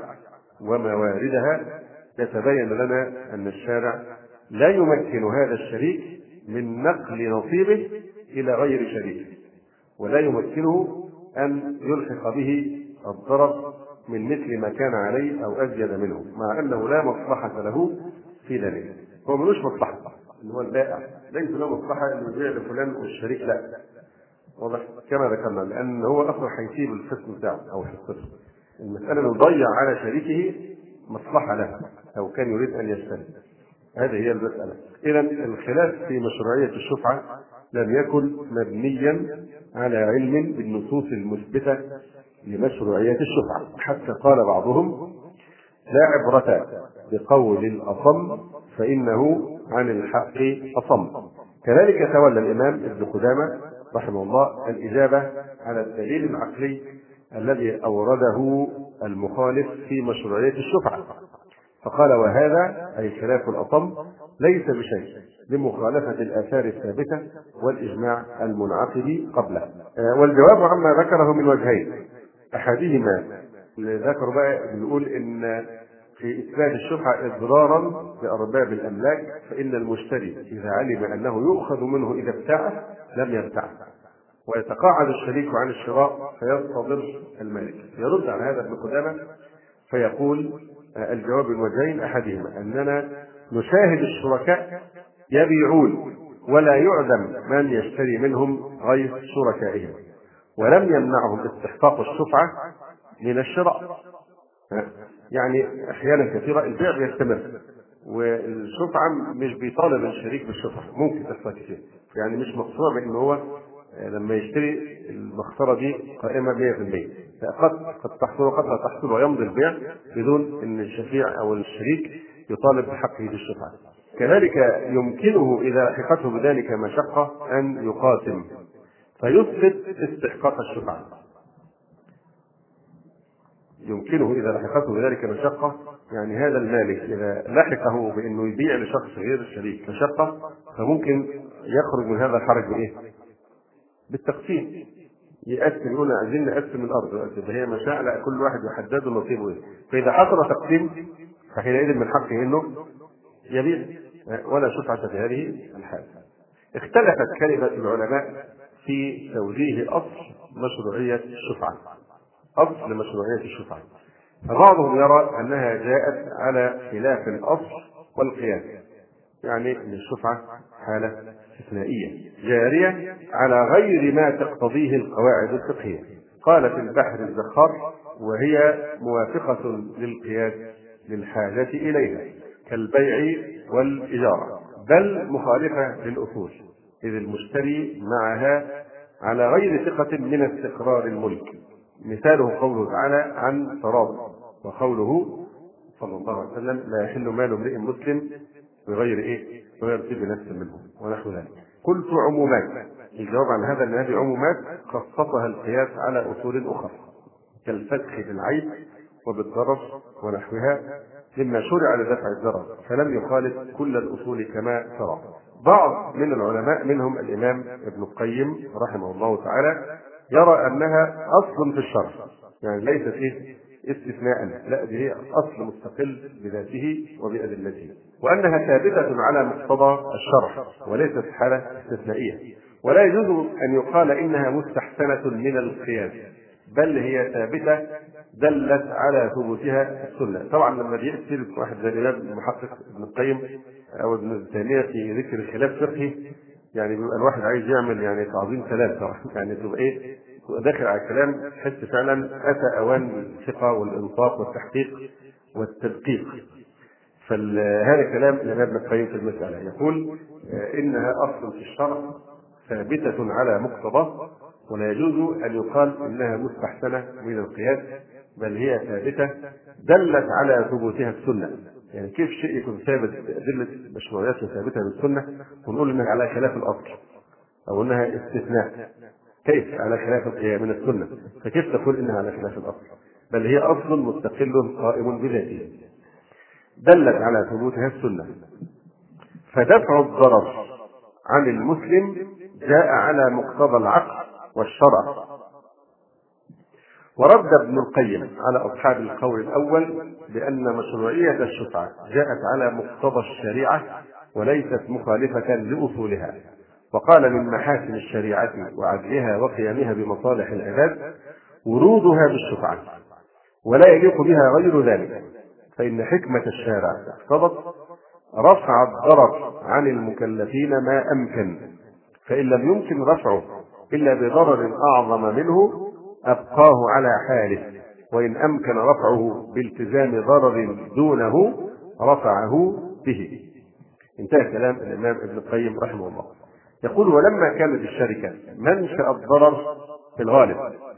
ومواردها يتبين لنا أن الشارع لا يمكن هذا الشريك من نقل نصيبه إلى غير شريك، ولا يمكنه أن يلحق به الضرر من مثل ما كان عليه أو أزيد منه، مع أنه لا مصلحة له في ذلك. هو ملوش مصلحة، اللي هو البائع ليس له مصلحة أن يبيع لفلان والشريك لا. واضح؟ كما ذكرنا، لأن هو أصلا هيسيب القسم بتاعه أو حصته، المسألة إنه يضيع على شريكه مصلحة له أو كان يريد أن يشتري. هذه هي المسألة. إذا الخلاف في مشروعية الشفعة لم يكن مبنيا على علم بالنصوص المثبتة لمشروعية الشفعة، حتى قال بعضهم: لا عبرة بقول الأصم فإنه عن الحق أصم. كذلك تولى الإمام ابن قدامة رحمه الله الإجابة على الدليل العقلي الذي أورده المخالف في مشروعية الشفعة، فقال: وهذا أي خلاف الأصم ليس بشيء لمخالفة الآثار الثابتة والإجماع المنعقد قبله. والجواب عما ذكره من وجهين: أحدهما اللي ذكروا بقى بنقول إن في إثبات الشفعة إضرارا بأرباب الأملاك، فإن المشتري إذا علم أنه يؤخذ منه إذا ابتاعه لم يبتعه، ويتقاعد الشريك عن الشراء فيصطدر المالك. يرد على هذا ابن قدامة فيقول: الجواب من وجهين: أحدهما أننا نشاهد الشركاء يبيعون ولا يعدم من يشتري منهم غير شركائهم، ولم يمنعهم استحقاق الشفعة من الشراء. يعني أحيانا كثيرة البيع بيستمر والشفعة مش بيطالب الشريك بالشفعة، ممكن تحصل كتير، يعني مش مقصود بأن هو لما يشتري المخسرة دي قائمة 100%، قد تحصل وقد لا تحصل، ويمضي البيع بدون أن الشفيع أو الشريك يطالب بحقه بالشفعة. كذلك يمكنه إذا لحقته بذلك مشقة أن يقاسم فيثبت استحقاق الشفعة. يمكنه إذا لحقته بذلك مشقة، يعني هذا المالك إذا لحقه بأنه يبيع لشخص غير الشريك مشقة، فممكن يخرج من هذا الحرج بإيه؟ بالتقسيم. يقسم، يقول: عايزين نقسم الأرض، هي مشاع، لا، كل واحد يحدد نصيبه إيه. فإذا حصل تقسيم فحينئذ من حقه إنه يبيع ولا شفعة في هذه الحالة. اختلفت كلمة العلماء في توجيه أصل مشروعية الشفعة، أصل مشروعية الشفعة. فبعضهم يرى أنها جاءت على خلاف الأصل والقياس، يعني أن الشفعة حالة استثنائية جارية على غير ما تقتضيه القواعد الفقهية. قال في البحر الزخار: وهي موافقة للقياس للحاجة إليها كالبيع والإجارة، بل مخالفة للأصول، إذ المشتري معها على غير ثقة من استقرار الملك. مثاله قوله تعالى عن تراض، وقوله صلى الله عليه وسلم: لا يحل مال امرئ مسلم بغير ايه؟ بغير طيب نفس منه، ونحو ذلك. قلت عمومات. الجواب عن هذا ان هذه عمومات خصصها القياس على اصول اخرى كالفتح بالعيب وبالضرر ونحوها مما شرع لدفع الضرر، فلم يخالف كل الاصول كما ترى. بعض من العلماء منهم الامام ابن القيم رحمه الله تعالى يرى انها اصل في الشرع، يعني ليست ايه؟ استثناء، لا، دي هي اصل مستقل بذاته وبادلته، وانها ثابته على مقتضى الشرع وليست حاله استثنائيه، ولا يجوز ان يقال انها مستحسنه من القياس، بل هي ثابته دلت على ثبوتها السنه. طبعا لما بيأتي واحد زي الامام المحقق ابن القيم او ابن تيميه في ذكر خلاف فقهي، يعني بيبقى الواحد عايز يعمل يعني تعظيم سلام طبعا، يعني تبقى ايه؟ داخل على الكلام تحس فعلا اتى اوان الثقه والانصاف والتحقيق والتدقيق. فهذا كلام الامام ابن القيم في المساله، يقول: انها اصل في الشرع ثابته على مقتضاه، ولا يجوز ان يقال انها مستحسنه من القياس، بل هي ثابته دلت على ثبوتها السنه. يعني كيف شيء يكون ثابت ادله مشروعيته ثابته بالسنه ونقول انها على خلاف الاصل او انها استثناء؟ كيف على خلاف من السنه؟ فكيف تقول انها على خلاف الاصل؟ بل هي اصل مستقل قائم بذاته دلت على ثبوتها السنه. فدفع الضرر عن المسلم جاء على مقتضى العقل والشرع. ورد ابن القيم على أصحاب القول الأول بأن مشروعية الشفعة جاءت على مقتضى الشريعة وليست مخالفة لأصولها، وقال: من محاسن الشريعة وعدلها وقيامها بمصالح العباد ورودها بالشفعة، ولا يليق بها غير ذلك، فإن حكمة الشارع اقتضت رفع الضرر عن المكلفين ما أمكن، فإن لم يمكن رفعه إلا بضرر أعظم منه أبقاه على حاله، وإن أمكن رفعه بالتزام ضرر دونه رفعه به. انتهى كلام الإمام ابن القيم رحمه الله. يقول: ولما كانت الشركة منشأ الضرر في الغالب،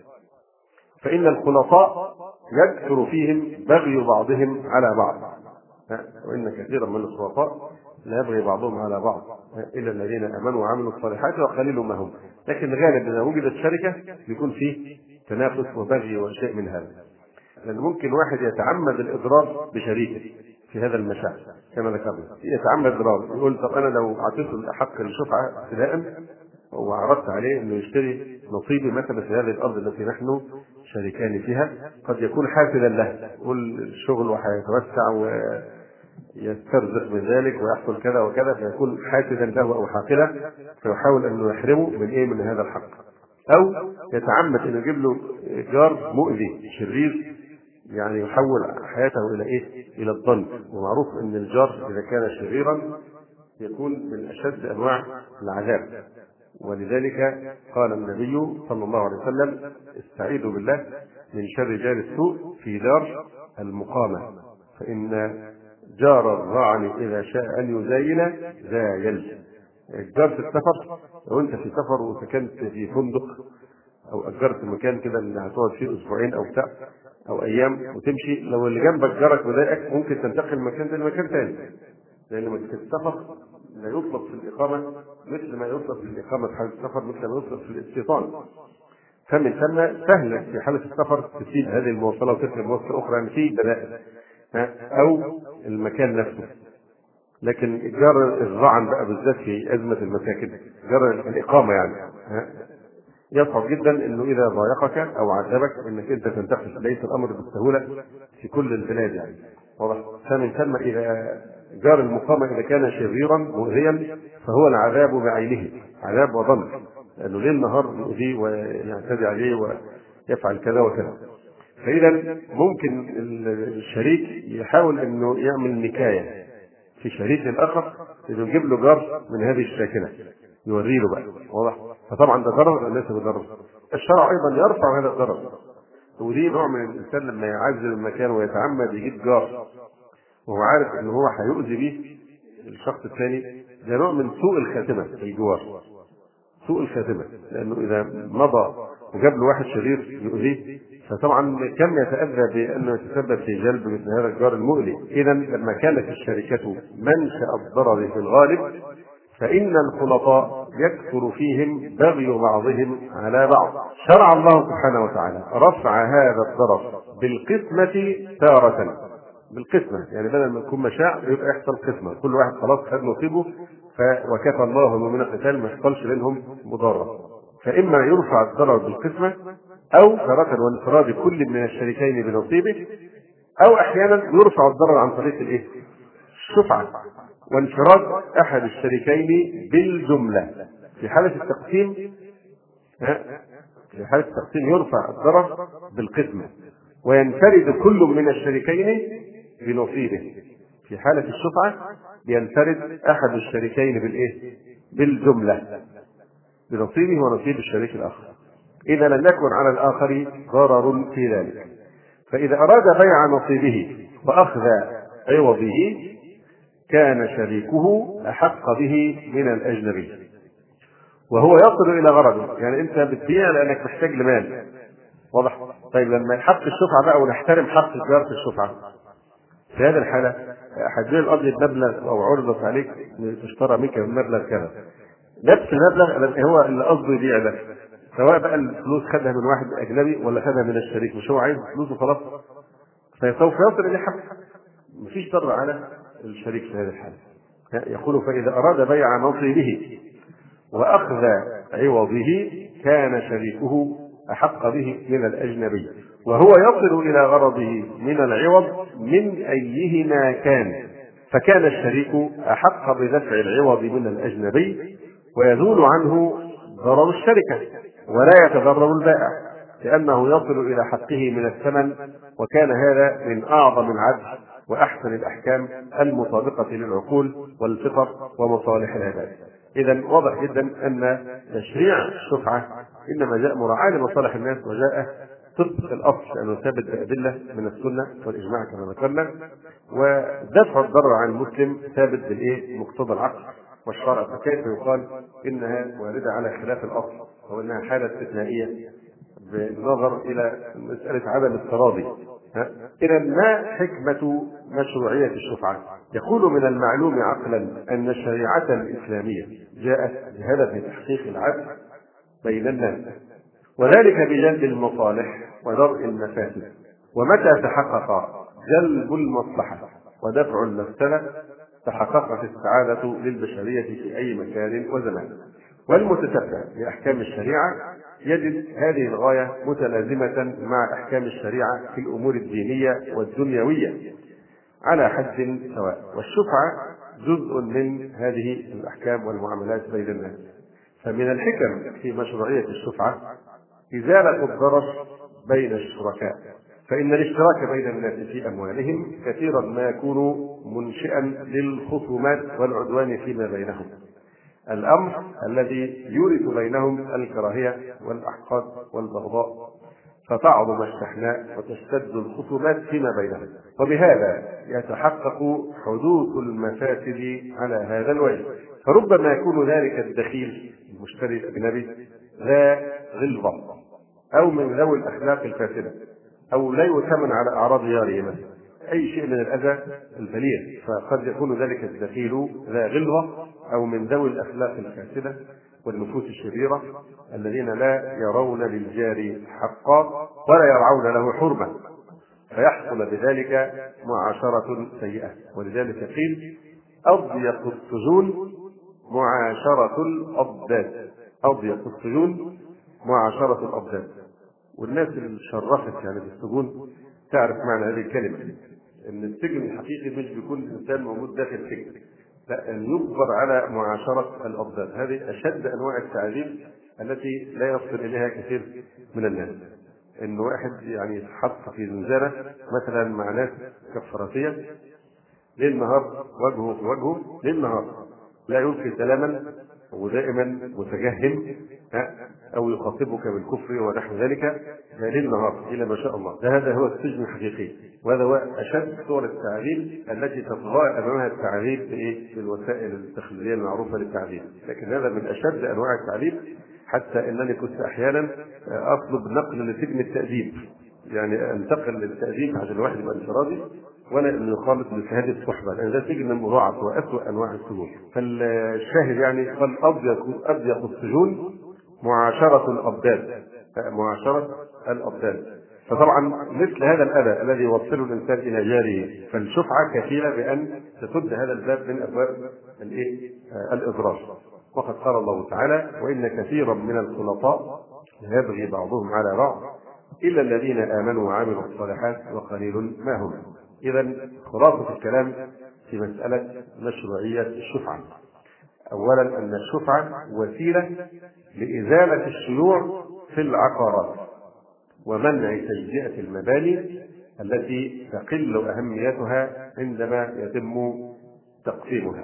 فإن الخلطاء يكثر فيهم بغي بعضهم على بعض، وإن كثيرا من الخلطاء لا يبغي بعضهم على بعض إلا الذين آمنوا وعملوا الصالحات وقليل ما هم. لكن الغالب إذا وجدت شركة بيكون فيه تنافس وبغي وشيء من هذا، لأن ممكن واحد يتعمد الإضرار بشريكه في هذا المشاع كما ذكرنا، يتعمد الإضرار، يقول: طب أنا لو أعطيته الحق للشفعة ابتداء وعرضت عليه انه يشتري نصيبي مثلا في هذه الارض التي نحن شريكان فيها، قد يكون حافلا له، يقول الشغل وهيتوسع ويسترزق من ذلك ويحصل كذا وكذا، فيكون حافزا له او حاقلا، فيحاول انه يحرمه من هذا الحق. او يتعمد انه يجيب له جار مؤذي شرير، يعني يحول حياته الى الضنك. ومعروف ان الجار اذا كان شريرا يكون من اشد انواع العذاب، ولذلك قال النبي صلى الله عليه وسلم: استعيذوا بالله من شر جار السوء في دار المقامة، فإن جار الرعن إذا شاء أن يزايل زايل. الجار في السفر، لو أنت في سفر وسكنت في فندق أو أجرت مكان كده اللي هتقعد فيه أسبوعين أو بتاع أو أيام وتمشي، لو اللي جنبك جارك مضايقك ممكن تنتقل من مكان ده لمكان ثاني، لأن في السفر لا يطلب في الإقامة مثل ما يطلب في الإقامة في حالة السفر، مثل ما يطلب في الاستيطان. فمن ثم سهل في حالة السفر تسيب هذه المواصلة وتركب مواصلة أخرى، يعني في بدائل أو المكان نفسه. لكن جار الرعن بقى بالذات في أزمة المساكن، جار الإقامة يعني يصعب جدا إنه إذا ضايقك أو عذبك إنك أنت تنتقل، ليس الأمر بالسهولة في كل البلاد يعني. واضح؟ فمن ثم إذا جار المقامة إذا كان شريرا مؤذيا فهو العذاب بعينه، عذاب وضنك، لأنه ليل نهار يؤذيه ويعتدي عليه ويفعل كذا وكذا. فإذا ممكن الشريك يحاول إنه يعمل نكاية في شريك الآخر، إنه يجيب له جار من هذه الشاكلة يوري له بقى. واضح؟ فطبعا ده ضرر ليس بضرر. الشرع أيضا يرفع هذا الضرر، ودي نوع من الإنسان لما يعزل المكان ويتعمد يجيب جار وهو عارف ان هو هيؤذي به الشخص الثاني، ده نوع من سوء الخاتمه في الجوار، سوء الخاتمه، لانه اذا مضى وجاب له واحد شرير يؤذيه فطبعا كم يتاذى بانه يتسبب في جلب مثل هذا الجار المؤذي. اذا لما كانت الشركه منشا الضرر في الغالب، فان الخلطاء يكثر فيهم بغي بعضهم على بعض. شرع الله سبحانه وتعالى رفع هذا الضرر بالقسمه تاره، بالقسمة، يعني بدل ما يكون مشاع يبقى يحصل قسمة، كل واحد خلاص خد نصيبه، وكفى الله المؤمنين القتال، ما يحصلش بينهم مضارة. فإما يرفع الضرر بالقسمة، أو تارة وانفراد كل من الشريكين بنصيبه، أو أحيانا يرفع الضرر عن طريق الشفعة وانفراد أحد الشريكين بالجملة. في حالة التقسيم يرفع الضرر بالقسمة وينفرد كل من الشريكين بنصيبه. في حالة الشفعة ينفرد أحد الشريكين بالجملة بنصيبه ونصيب الشريك الآخر، إذا لم يكن على الآخر ضرر في ذلك. فإذا أراد بيع نصيبه وأخذ عوضه كان شريكه أحق به من الأجنبي، وهو يصل إلى غرضه. يعني أنت بتبيع لأنك محتاج لمال، واضح؟ طيب لما يحق الشفعة بقى ونحترم حق الجار في الشفعة، في هذه الحالة هتبيع الأرض بمبلغ أو عرضت عليك تشترى منك بمبلغ كذا، نفس المبلغ هو اللي قصده يبيع ده، سواء بقى الفلوس خدها من واحد أجنبي ولا خدها من الشريك، مش هو عايز فلوسه خلاص، فسوف يصل إلى حق، مفيش ضرر على الشريك في هذه الحالة. يقول: فإذا أراد بيع نصيبه وأخذ عوضه كان شريكه أحق به من الأجنبي، وهو يصل إلى غرضه من العوض من أيهما كان، فكان الشريك أحق بدفع العوض من الأجنبي ويزول عنه ضرر الشركة ولا يتضرر البائع، لأنه يصل إلى حقه من الثمن، وكان هذا من أعظم العدل وأحسن الأحكام المطابقة للعقول والفطر ومصالح العباد. إذا واضح جدا أن تشريع الشفعة إنما جاء مراعاة لمصالح الناس، وجاء طبق الاصل انه ثابت بادله من السنه والاجماع كما ذكرنا، ودفع الضرر عن المسلم ثابت بالايه؟ مقتضى العقل والشرع. فكيف يقال انها وارده على خلاف الاصل او انها حاله استثنائيه بالنظر الى مساله عدم التراضي؟ اذا ما حكمه مشروعيه الشفعه؟ يقول من المعلوم عقلا ان الشريعه الاسلاميه جاءت بهدف تحقيق العدل بين الناس، وذلك بجلب المصالح ودرء المفاسد، ومتى تحقق جلب المصلحة ودفع المفسدة تحققت السعادة للبشرية في أي مكان وزمان. والمتتبع لأحكام الشريعة يجد هذه الغاية متلازمة مع أحكام الشريعة في الأمور الدينية والدنيوية على حد سواء، والشفعة جزء من هذه الأحكام والمعاملات بين الناس. فمن الحكم في مشروعية الشفعة إزالة الضرر بين الشركاء، فإن الاشتراك بين الناس في أموالهم كثيرا ما يكون منشئا للخصومات والعدوان فيما بينهم، الأمر الذي يورث بينهم الكراهية والأحقاد والبغضاء، فتعظم الشحناء وتشتد الخصومات فيما بينهم، وبهذا يتحقق حدوث المفاسد على هذا الوجه. فربما يكون ذلك الدخيل المشتري الأجنبي ذا غلظة أو من ذوي الأخلاق الفاسدة، أو لا يؤتمن على أعراض جاره مثلا، أي شيء من الأذى البليغ، فقد يكون ذلك الدخيل ذا غلظة أو من ذوي الأخلاق الفاسدة والنفوس الشريرة الذين لا يرون للجار حقا ولا يرعون له حرمة، فيحصل بذلك معاشرة سيئة. ولذلك قيل أضيق السجون معاشرة الأضداد، أضيق السجون معاشرة الأضداد. والناس اللي شرفت يعني في السجون تعرف معنى هذه الكلمة، إن السجن الحقيقي مش بيكون الإنسان موجود داخل السجن، لا، أن يجبر على معاشرة الأضداد. هذه أشد أنواع التعذيب التي لا يصل إليها كثير من الناس. إن واحد يعني يتحط في زنزانة مثلا مع ناس كفاراتية ليل نهار، وجهه في وجهه ليل نهار، لا يلقي سلاما ودائما متجهم، أو يخاطبك بالكفر ونحو ذلك ليل نهار إلى ما شاء الله. هذا هو السجن الحقيقي، وهذا هو أشد صور التعذيب التي تتضاءل أمامها التعذيب بالوسائل التقليدية المعروفة للتعذيب، لكن هذا من أشد أنواع التعذيب، حتى أنني كنت أحيانا أطلب نقل لسجن التأديب، يعني أنتقل للتأديب عشان الواحد يبقى انفرادي ولا أن يخالط بشهادة الصحبة، لأن ده سجن مضاعف وأسوأ أنواع السجون. فالشاهد يعني قال أضيق السجون معاشرة الأضداد، معاشرة الأضداد. فطبعا مثل هذا الأذى الذي يوصله الإنسان إلى جاره، فالشفعة كفيلة بأن تسد هذا الباب من أبواب الإضرار. وقد قال الله تعالى: وإن كثيرا من الخلطاء ليبغي بعضهم على بعض إلا الذين آمنوا وعملوا الصالحات وقليل ما هم. إذا خلاصة الكلام في مسألة مشروعية الشفعة: أولا أن الشفعة وسيلة لإزالة الشيوع في العقارات ومنع تجزئة المباني التي تقل أهميتها عندما يتم تقسيمها،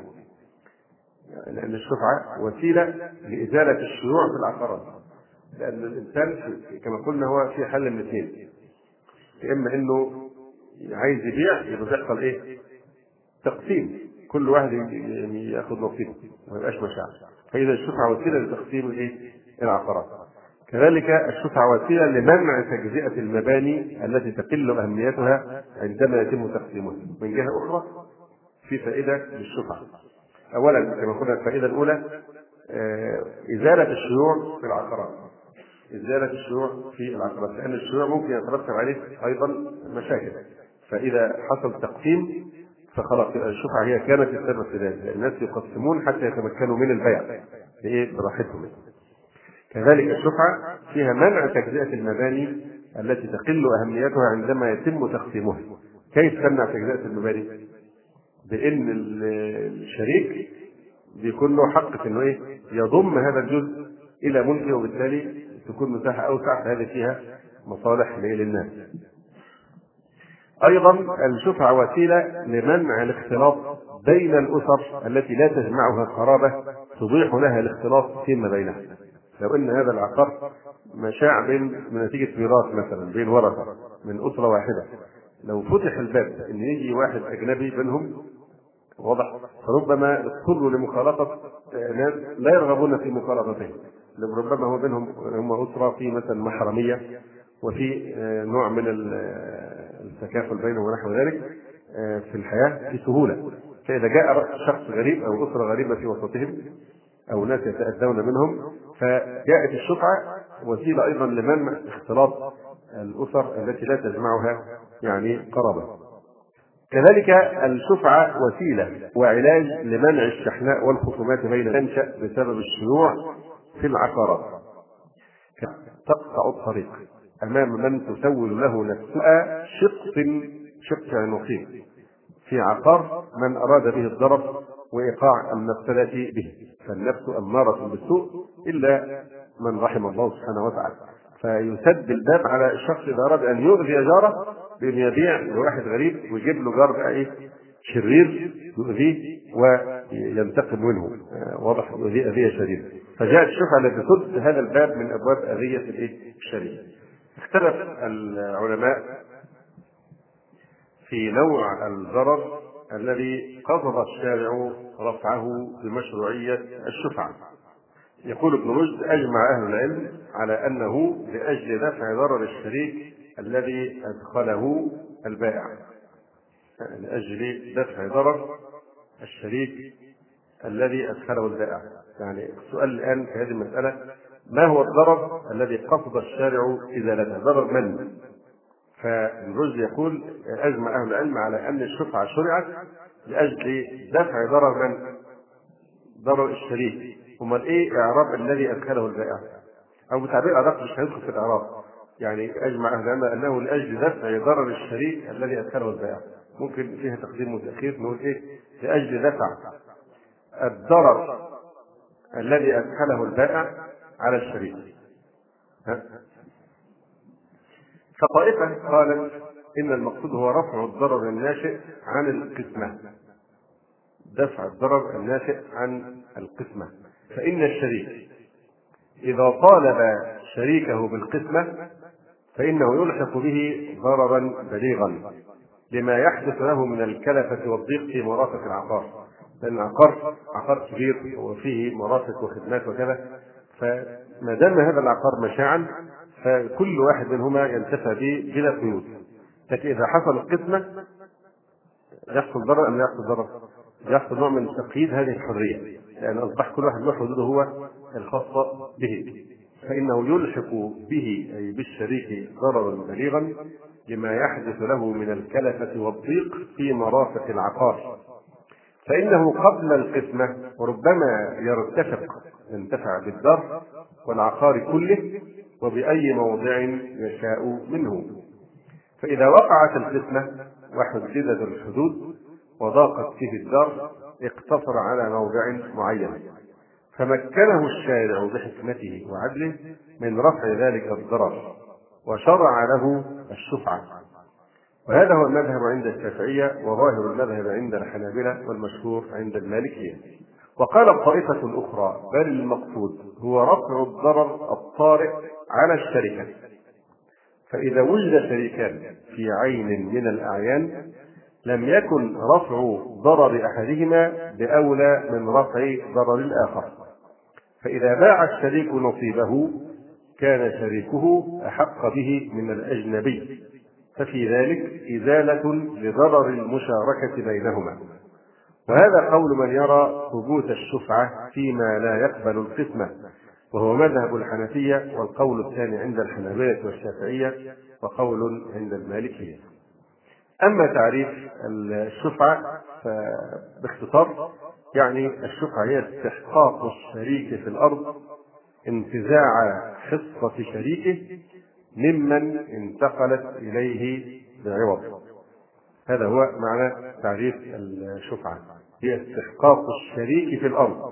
لأن الشفعة وسيلة لإزالة الشيوع في العقارات. لأن الإنسان كما قلنا هو في حل من اثنين: إما إنه عايز يبيع يبقى يحصل تقسيم، كل واحد ياخذ نصيبه ما يبقاش مشاعر، فإذا الشفعة وسيلة لتقسيم العقارات. كذلك الشفعة وسيلة لمنع تجزئة المباني التي تقل أهميتها عندما يتم تقسيمها. من جهة أخرى في فائدة للشفعة: أولا كما قلنا الفائدة الأولى إزالة الشيوع في العقارات، إزالة الشيوع في العقارات، لأن الشيوع ممكن يترتب عليه أيضا مشاكل، فإذا حصل تقسيم فخلاص الشفعة هي كانت السبب في ذلك، الناس يقسمون حتى يتمكنوا من البيع براحتهم. كذلك الشفعة فيها منع تجزئة المباني التي تقل أهميتها عندما يتم تقسيمها. كيف تمنع تجزئة المباني؟ بأن الشريك بيكون له حق في انه يضم هذا الجزء الى ملكه، وبالتالي تكون مساحه اوسع، فهذه فيها مصالح للناس. ايضا الشفعة وسيله لمنع الاختلاط بين الاسر التي لا تجمعها قرابه تبيح لها الاختلاط فيما بينها. لو ان هذا العقار مشاع من نتيجه ميراث مثلا بين ورثه من اسره واحده، لو فتح الباب ان يجي واحد اجنبي بينهم واضح، فربما اضطروا لمخالطه ناس لا يرغبون في مخالطتهم، ربما هو بينهم هم اسره في مثلا محرميه وفي نوع من التكافل بينهم ونحو ذلك في الحياه في سهوله. فاذا جاء شخص غريب او اسره غريبه في وسطهم او ناس يتاذون منهم، فجاءت الشفعه وسيله ايضا لمنع اختلاط الاسر التي لا تجمعها يعني قرابه. كذلك الشفعة وسيلة وعلاج لمنع الشحناء والخصومات بين تنشأ بسبب الشيوع في العقارات. تقطع الطريق أمام من تسول له نفسها شق نصيب في عقار من أراد به الضرر وإيقاع المفسدة به، فالنفس أمارة بالسوء إلا من رحم الله سبحانه وتعالى، فيسد الباب على الشخص إذا أراد أن يؤذي جاره بأن يبيع لواحد غريب ويجيب له جار بقى شرير يؤذيه وينتقم منه، واضح يؤذيه أذية شديدة. فجاءت الشفعة التي تسد هذا الباب من أبواب أذية الشريعة. اختلف العلماء في نوع الضرر الذي قصد الشارع رفعه بمشروعية الشفعة. يقول ابن رشد: أجمع أهل العلم على أنه لأجل دفع ضرر الشريك الذي أدخله البائع، لأجل دفع ضرر الشريك الذي أدخله البائع. يعني السؤال الآن في هذه المسألة: ما هو الضرر الذي قصد الشارع إزالته؟ ضرر من؟ فابن رشد يقول: أجمع أهل العلم على أن الشفعة شرعت لأجل دفع ضرر من؟ ضرر الشريك. امال ايه اعراب الذي ادخله البائع؟ او بتعبير ادق مش هندخل في الاعراب، يعني اجمع اهل العلم انه لاجل دفع ضرر الشريك الذي ادخله البائع. ممكن فيها تقديم وتاخير، نقول ايه؟ لاجل دفع الضرر الذي ادخله البائع على الشريك. فطائفه قالت ان المقصود هو رفع الضرر الناشئ عن القسمه، دفع الضرر الناشئ عن القسمه، فإن الشريك إذا طالب شريكه بالقسمة فإنه يلحق به ضررا بليغا لما يحدث له من الكلفة والضيق في مرافق العقار، لأن العقار عقار كبير وفيه مرافق وخدمات وكذا، فما دام هذا العقار مشاعا فكل واحد منهما ينتفع به بلا قيود. لكن إذا حصل القسمة يحصل ضرر أم لا يحصل ضرر؟ يحصل نوع من تقييد هذه الحرية، لأن أصبح كل واحد له حدوده هو الخاصة به، فإنه يلحق به أي بالشريك ضررا بليغا لما يحدث له من الكلفة والضيق في مرافق العقار، فإنه قبل القسمة وربما ينتفع بالدار والعقار كله وبأي موضع يشاء منه. فإذا وقعت القسمة وحددت الحدود وضاقت فيه الدار اقتصر على موضع معين، فمكنه الشارع بحكمته وعدله من رفع ذلك الضرر وشرع له الشفعة. وهذا هو المذهب عند الشافعية وظاهر المذهب عند الحنابلة والمشهور عند المالكية. وقال طائفة أخرى: بل المقصود هو رفع الضرر الطارئ على الشركة، فإذا وجد شريكان في عين من الأعيان لم يكن رفع ضرر أحدهما بأولى من رفع ضرر الآخر، فإذا باع الشريك نصيبه كان شريكه أحق به من الأجنبي، ففي ذلك إزالة لضرر المشاركة بينهما. وهذا قول من يرى ثبوت الشفعة فيما لا يقبل القسمة، وهو مذهب الحنفية، والقول الثاني عند الحنابلة والشافعية، وقول عند المالكية. أما تعريف الشفعة باختصار يعني الشفعة هي استحقاق الشريك في الأرض انتزاع حصة شريكه ممن انتقلت إليه بعوض. هذا هو معنى تعريف الشفعة، هي استحقاق الشريك في الأرض،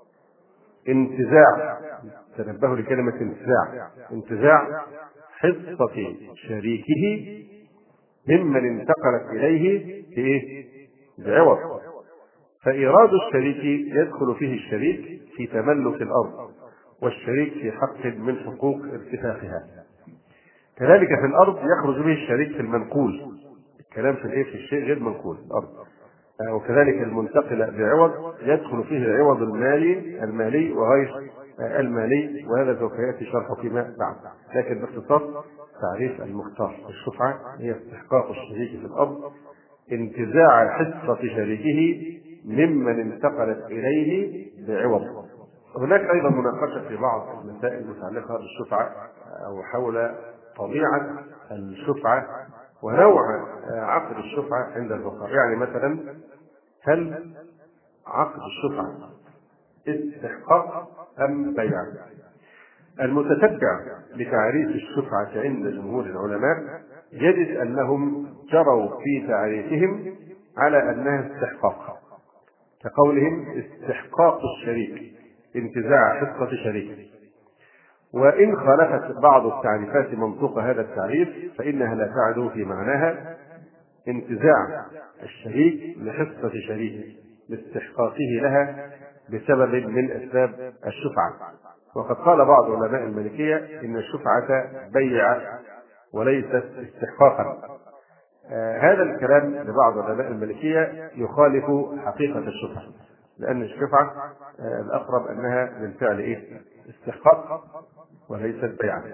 انتزاع، تنبهوا لكلمة انتزاع حصة شريكه ممن انتقلت إليه بعوض. فإيراد الشريك يدخل فيه الشريك في تملك الأرض، والشريك في حق من حقوق ارتفاقها. كذلك في الأرض يخرج به الشريك في المنقول، الكلام في الإيه؟ في الشيء غير منقول الأرض. وكذلك المنتقل بعوض يدخل فيه العوض المالي وغير المالي، وهذا سوف يأتي شرحه فيما بعد. لكن باختصار تعريف المختار الشفعة هي استحقاق الشريك في الأرض انتزاع حصة شريكه ممن انتقلت إليه بعوض. هناك أيضا مناقشة في بعض المسائل المتعلقة بالشفعة أو حول طبيعة الشفعة ونوع عقد الشفعة عند الفقهاء. يعني مثلا هل عقد الشفعة استحقاق أم بيع؟ المتتبع لتعريف الشفعة عند جمهور العلماء يجد أنهم جروا في تعريفهم على أنها استحقاق، كقولهم استحقاق الشريك انتزاع حصة شريكه. وإن خالفت بعض التعريفات منطوق هذا التعريف فإنها لا تعدو في معناها انتزاع الشريك لحصة شريكه لاستحقاقه لها بسبب من أسباب الشفعة. وقد قال بعض علماء المالكية إن الشفعة بيع وليست استحقاقا. هذا الكلام لبعض علماء المالكية يخالف حقيقة الشفعة، لأن الشفعة الأقرب أنها من فعل استحقاق وليست بيعا.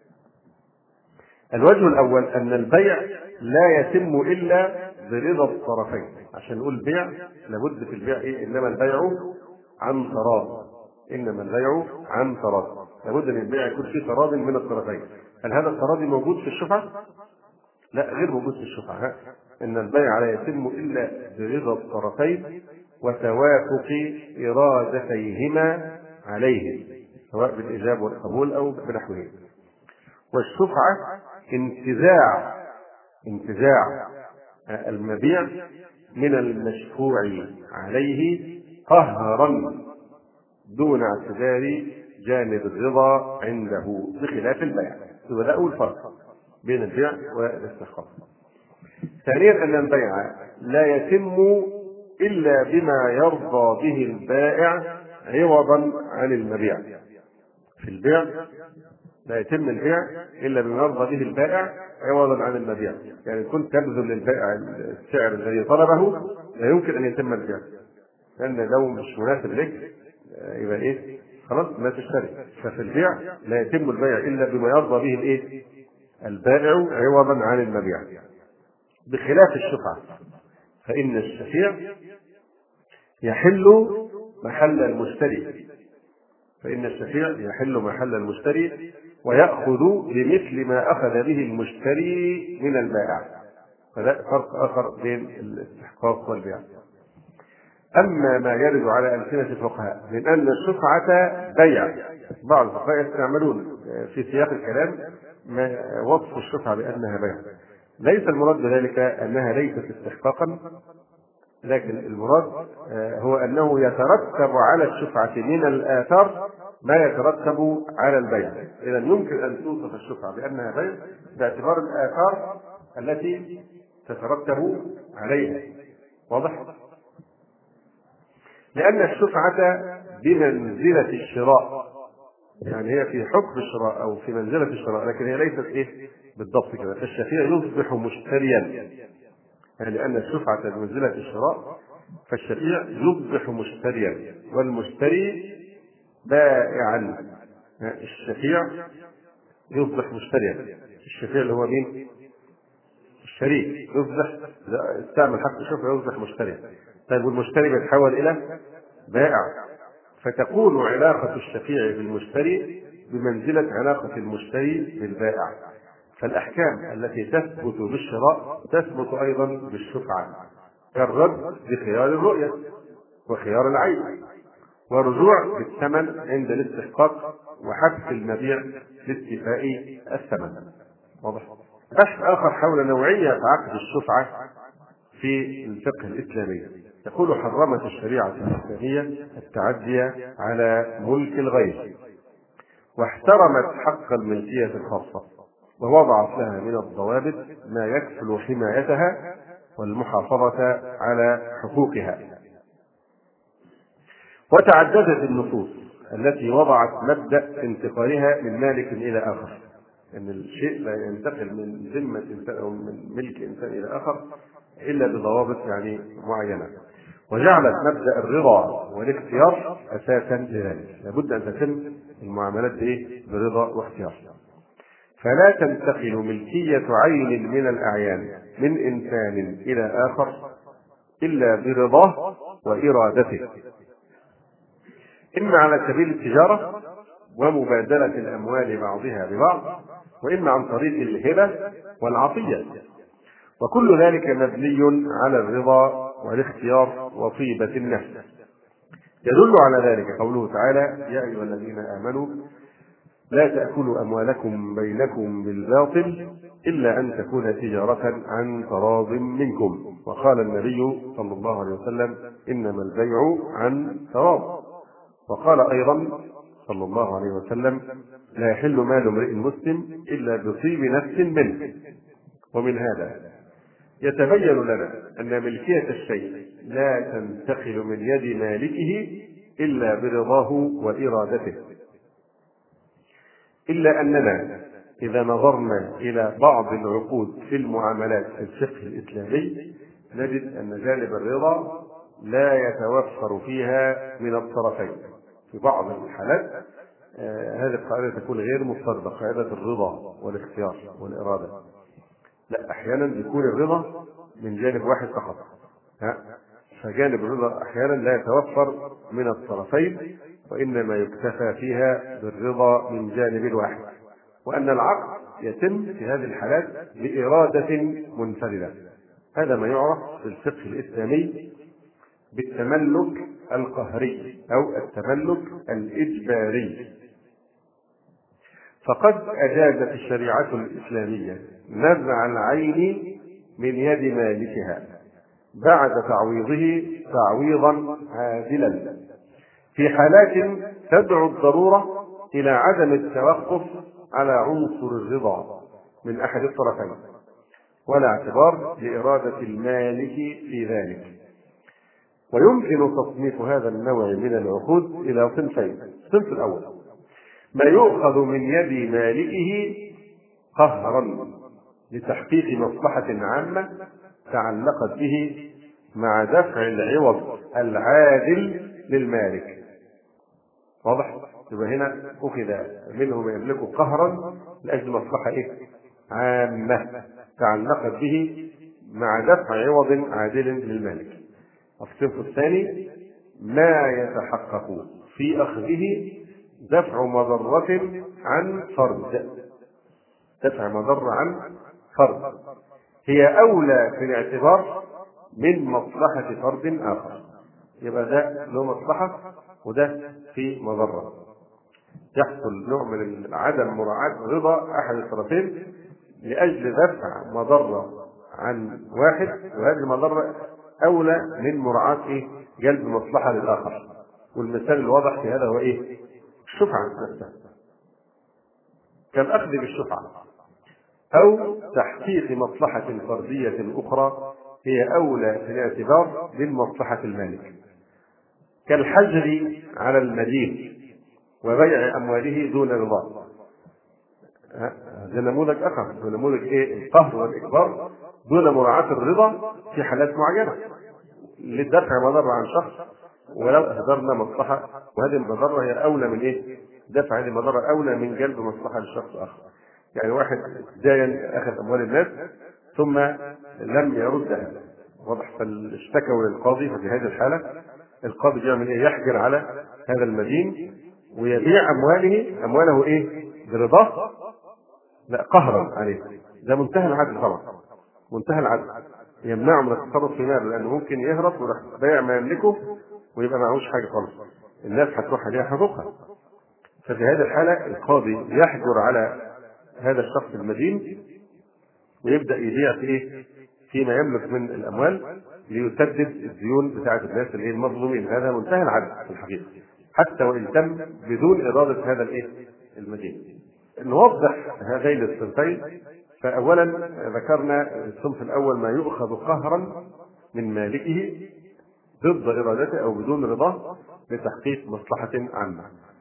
الوجه الأول أن البيع لا يتم إلا برضا الطرفين. عشان نقول بيع لابد في البيع إنما البيع عن تراض، إنما البيع عن تراض، لابد أن البيع يكون فيه تراض من الطرفين. هل هذا التراضي موجود في الشفعة؟ لا، غير موجود في الشفعة. إن البيع لا يتم إلا برضا الطرفين وتوافق إرادتيهما عليه، سواء بالإيجاب والقبول أو بنحوه. والشفعة انتزاع المبيع من المشفوع عليه قهرا دون اعتبار جانب الرضا عنده، بخلاف البيع. وده أول فرق بين البيع والاستحقاق. ثانيا أن البيع لا يتم إلا بما يرضى به البائع عوضا عن المبيع. في البيع لا يتم البيع إلا بما يرضى به البائع عوضا عن المبيع. يعني كنت تبذل للبائع السعر الذي طلبه لا يمكن أن يتم البيع، لأن لو مش مناسب لك يبقى خلاص ما تشتري. ففي البيع لا يتم البيع إلا بما يرضى به البائع عوضا عن المبيع، بخلاف الشفعة فإن الشفيع يحل محل المشتري ويأخذ بمثل ما أخذ به المشتري من البائع. فلا فرق آخر بين الاستحقاق والبيع. أما ما يرد على ألسنة الفقهاء من أن الشفعة بيع، بعض الفقهاء يستعملون في سياق الكلام ما وصف الشفعة بأنها بيع. ليس المراد بذلك أنها ليست استحقاقا، لكن المراد هو أنه يترتب على الشفعة من الآثار ما يترتب على البيع. إذا يمكن أن توصف الشفعة بأنها بيع باعتبار الآثار التي تترتب عليها. واضح؟ لأن الشفعة بمنزلة الشراء، يعني هي في حكم الشراء أو في منزلة الشراء، لكن هي ليست بالضبط كده. فالشفيع يصبح مشتريا، يعني لأن الشفعة بمنزلة الشراء فالشفيع يصبح مشتريا والمشتري بائعا. الشفيع يصبح مشتريا، الشفيع اللي هو مين؟ الشريك يصبح استعمل حق الشفعة يصبح مشتريا. طيب والمشتري بيتحول إلى بائع، فتكون علاقة الشفيع بالمشتري بمنزلة علاقة المشتري بالبائع. فالأحكام التي تثبت بالشراء تثبت أيضا بالشفعة، كالرد بخيار الرؤية وخيار العين، والرجوع بالثمن عند الاستحقاق، وحبس المبيع لاتفاء الثمن. واضح؟ بحث آخر حول نوعية عقد الشفعة في الفقه الإسلامي. يقول: حرمت الشريعة الإسلامية التعدي على ملك الغير، واحترمت حق الملكية الخاصة، ووضعت لها من الضوابط ما يكفل حمايتها والمحافظة على حقوقها. وتعددت النصوص التي وضعت مبدأ انتقالها من مالك إلى آخر، أن الشيء لا ينتقل من ذمة إنسان أو من ملك إنسان إلى آخر إلا بضوابط يعني معينة، وجعلت مبدأ الرضا والاختيار أساسا لذلك. لابد أن تتم المعاملات برضا واختيار. فلا تنتقل ملكية عين من الأعيان من إنسان إلى آخر إلا برضاه وإرادته، إما على سبيل التجارة ومبادلة الأموال بعضها ببعض، وإما عن طريق الهبة والعطية، وكل ذلك مبني على الرضا والاختيار وطيبة النفس. يدل على ذلك قوله تعالى: يا أيها الذين آمنوا لا تأكلوا أموالكم بينكم بالباطل إلا أن تكون تجارة عن تراض منكم. وقال النبي صلى الله عليه وسلم: إنما البيع عن تراض. وقال أيضا صلى الله عليه وسلم: لا يحل مال امرئ مسلم إلا بطيب نفس منه. ومن هذا يتبين لنا أن ملكية الشيء لا تنتقل من يد مالكه إلا برضاه وإرادته، إلا أننا إذا نظرنا إلى بعض العقود في المعاملات في الفقه الإسلامي نجد أن جانب الرضا لا يتوفر فيها من الطرفين. في بعض الحالات هذه القاعدة تكون غير مضطردة، قاعدة الرضا والاختيار والإرادة. لا، أحيانا يكون الرضا من جانب واحد فقط، فجانب الرضا أحيانا لا يتوفر من الطرفين، وإنما يكتفى فيها بالرضا من جانب واحد، وأن العقد يتم في هذه الحالات بإرادة منفردة. هذا ما يعرف في الفقه الإسلامي بالتملك القهري أو التملك الإجباري. فقد أجازت الشريعة الإسلامية نزع العين من يد مالكها بعد تعويضه تعويضا عادلا في حالات تدعو الضرورة إلى عدم التوقف على عنصر الرضا من أحد الطرفين، ولا اعتبار لإرادة المالك في ذلك. ويمكن تصنيف هذا النوع من العقود إلى صنفين. الصنف الأول ما يؤخذ من يد مالكه قهرا لتحقيق مصلحة عامة تعلقت به مع دفع العوض العادل للمالك. واضح؟ يبقى هنا أخذ منه ما يملكه قهرا لأجل مصلحة عامة تعلقت به مع دفع عوض عادل للمالك. الصنف الثاني ما يتحقق في أخذه دفع مضرة عن فرد، دفع مضرة عن فرد هي أولى في الاعتبار من مصلحة فرد آخر. يبقى ده له مصلحة وده في مضرة، يحصل نوع من عدم مراعاة رضا أحد الطرفين لأجل دفع مضرة عن واحد، وهذه المضرة أولى من مراعاة جلب مصلحة للآخر. والمثال الواضح في هذا هو الشفعة نفسها، كالأخذ بالشفعة أو تحقيق مصلحة فردية أخرى هي أولى في الاعتبار من مصلحة المالك، كالحجر على المدين وبيع أمواله دون رضا. هذا نموذج آخر، نموذج القهر والإجبار دون مراعاة الرضا في حالات معينة لدفع مضرة عن شخص ولو أهدرنا مصلحة، وهذه المضرة هي أولى من دفع هذه المضرة أولى من جلب مصلحة لشخص آخر. يعني واحد داين أخذ أموال الناس ثم لم يردها، واضح، فاشتكوا للقاضي. ففي هذه الحالة القاضي يعمل يحجر على هذا المدين ويبيع أمواله برضاه؟ لا، قهرا عليه. ده منتهى العدل طبعا، منتهى العدل، يمنعه من التصرف في ماله، لأنه ممكن يهرب ويروح بايع ما يملكه ويبقى معهوش حاجة خالص، الناس هتروح عليها حقوقها. ففي هذه الحالة القاضي يحجر على هذا الشخص المدين ويبدأ يبيع فيما يملك من الأموال ليسدد الديون بتاعة الناس المظلومين. هذا منتهى العدل في الحقيقة، حتى وإن تم بدون إرادة هذا المدين. نوضح هذين الصنفين. فأولا ذكرنا الصنف الأول ما يؤخذ قهرا من مالكه ضد إرادته أو بدون رضاه لتحقيق مصلحة عامة.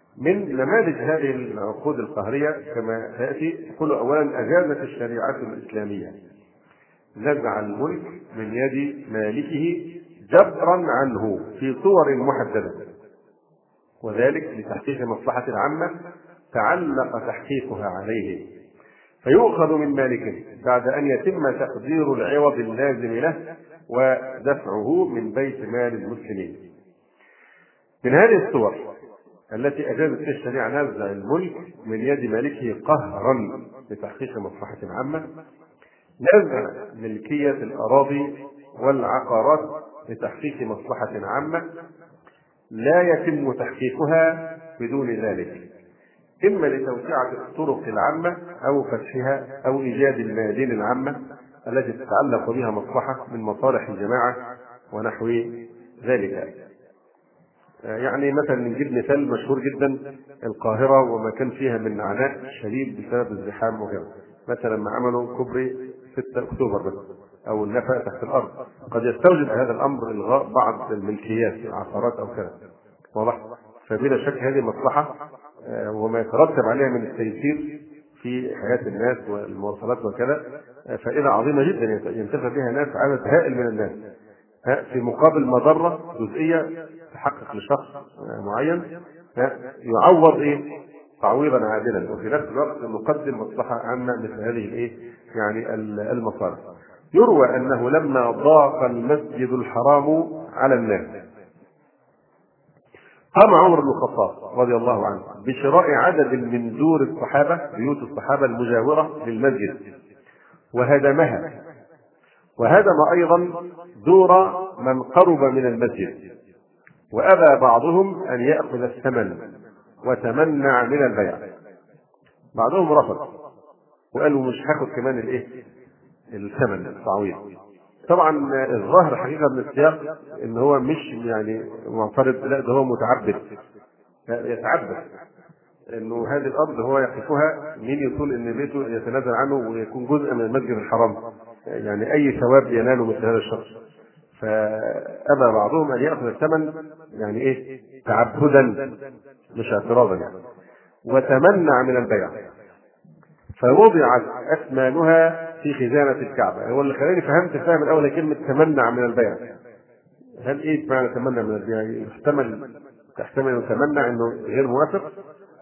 من نماذج هذه العقود القهرية كما سيأتي، يقول أولا أجازت الشريعة الإسلامية نزع الملك من يد مالكه جبرا عنه في صور محددة، وذلك لتحقيق مصلحة عامة تعلق تحقيقها عليه، فيؤخذ من مالكه بعد أن يتم تقدير العوض اللازم له ودفعه من بيت مال المسلمين. من هذه الصور التي أجازت فيها الشريعة نزع الملك من يد مالكه قهرا لتحقيق مصلحة عامة، نزع ملكية الأراضي والعقارات لتحقيق مصلحة عامة لا يتم تحقيقها بدون ذلك، إما لتوسعة الطرق العامة أو فتحها أو إيجاد الميادين العامة التي تتعلق بها مصلحة من مصالح الجماعة ونحو ذلك. يعني مثلا نجيب مثال مشهور جدا، القاهرة وما كان فيها من عناء شديد بسبب الزحام وغيره. مثلا لما عملوا كوبري 6 أكتوبر بس أو النفق تحت الأرض، قد يستوجب هذا الأمر إلغاء بعض الملكيات العقارات أو كذا، واضح؟ فبلا شك هذه مصلحة وما يترتب عليها من التيسير في حياة الناس والمواصلات وكذا فائدة عظيمة جدا ينتفع بها ناس، عدد هائل من الناس، في مقابل مضرة جزئية تحقق لشخص معين يعوض تعويضا عادلا، وفي نفس الوقت نقدم مصلحة عامة مثل هذه يعني المصالح. يروى أنه لما ضاق المسجد الحرام على الناس قام عمر بن الخطاب رضي الله عنه بشراء عدد من دور الصحابة، بيوت الصحابة المجاورة للمسجد، وهدمها، وهدم أيضا دور من قرب من المسجد، وأبى بعضهم أن يأخذ الثمن وتمنع من البيع. بعضهم رفض وقالوا مش هاخد كمان الثمن التعويض. طبعا الظاهر حقيقة من السياق ان هو مش يعني معترض، لا ده هو متعبد، يتعبد انه هذه الارض هو يقفها، مين يقول ان بيته يتنازل عنه ويكون جزء من المسجد الحرام، يعني اي ثواب يناله مثل هذا الشخص. فابى بعضهم ان ياخذ الثمن يعني تعبدا مش اعتراضا يعني، وتمنع من البيع، فوضعت اثمانها في خزانة الكعبة. هو اللي خلاني فهمت فهم الاول كلمة تمنع من البيع، هل معنى تمنع من البيع؟ تحتمل يتمنع انه غير موافق،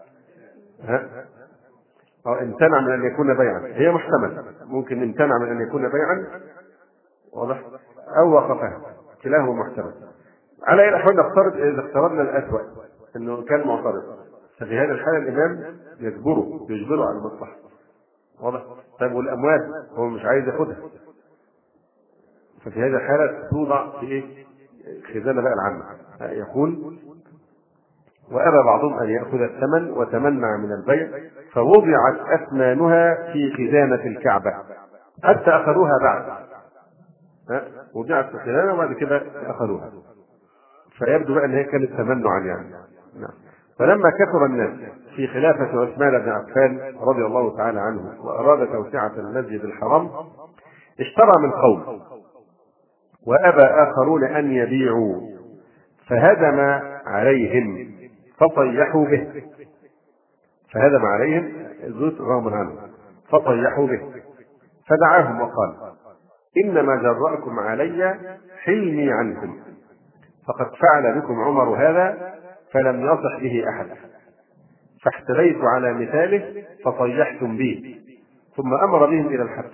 أو امتنع من أن يكون بيعا، هي محتمل، ممكن امتنع من أن يكون بيعا، واضح، أو وقفها، كلاهما محتمل. على أي الأحوال نفترض إذا افترضنا الأسوأ أنه كان معترض، ففي هذه الحالة الإمام يجبره على المصلحة، واضح. طيب والأموال هو مش عايز ياخدها، ففي هذه الحالة توضع في خزانة بقى العامة. يقول وأبى بعضهم أن يأخذ الثمن وتمنع من البيع، فوضعت أثمانها في خزانة الكعبة حتى أخذوها بعد، وضعت في الخزانة وبعد كده أخذوها، فيبدو بقى أن هي كانت تمنعا يعني. نعم. فلما كثر الناس في خلافة عثمان بن عفان رضي الله تعالى عنه وأراد توسعة المسجد الحرام، اشترى من قوم وأبى آخرون أن يبيعوا، فهدم عليهم فطيحوا به، فهدم عليهم الزوت رغم عنه فطيحوا به، فدعاهم وقال إنما جرأكم علي حلمي عنكم، فقد فعل بكم عمر هذا فلم يصح به أحد، فاحتليت على مثاله فطيحتم به، ثم أمر بهم إلى الحبس،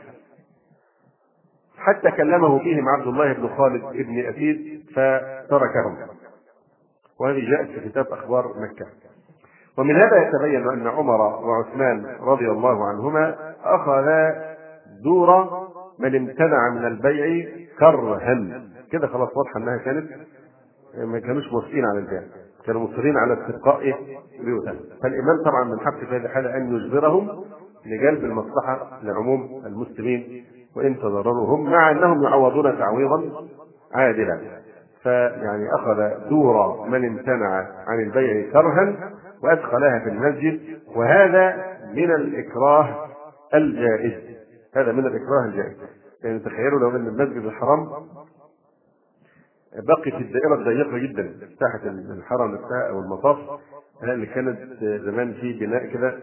حتى كلمه فيهم عبد الله بن خالد بن أسيد فتركهم. وهذه جاءت في كتاب أخبار مكة. ومن هذا يتبين أن عمر وعثمان رضي الله عنهما أخذا دور من امتنع من البيع كرها، كده خلاص واضحة أنها ما كانوش موافقين على البيع، كانوا مصرين على استبقاء بيوتهم، فالإمام طبعا من حق في هذه الحالة أن يجبرهم لجلب المصلحة لعموم المسلمين وإن تضرروا هم، مع أنهم يعوضون تعويضا عادلا. فيعني أخذ دور من امتنع عن البيع كرها وأدخلها في المسجد، وهذا من الإكراه الجائز، هذا من الإكراه الجائز. يعني تخيلوا لو أن المسجد الحرام بقي في الدائرة الضيقة جدا، مساحة الحرم نفسها أو المطاف اللي كانت زمان في بناء كده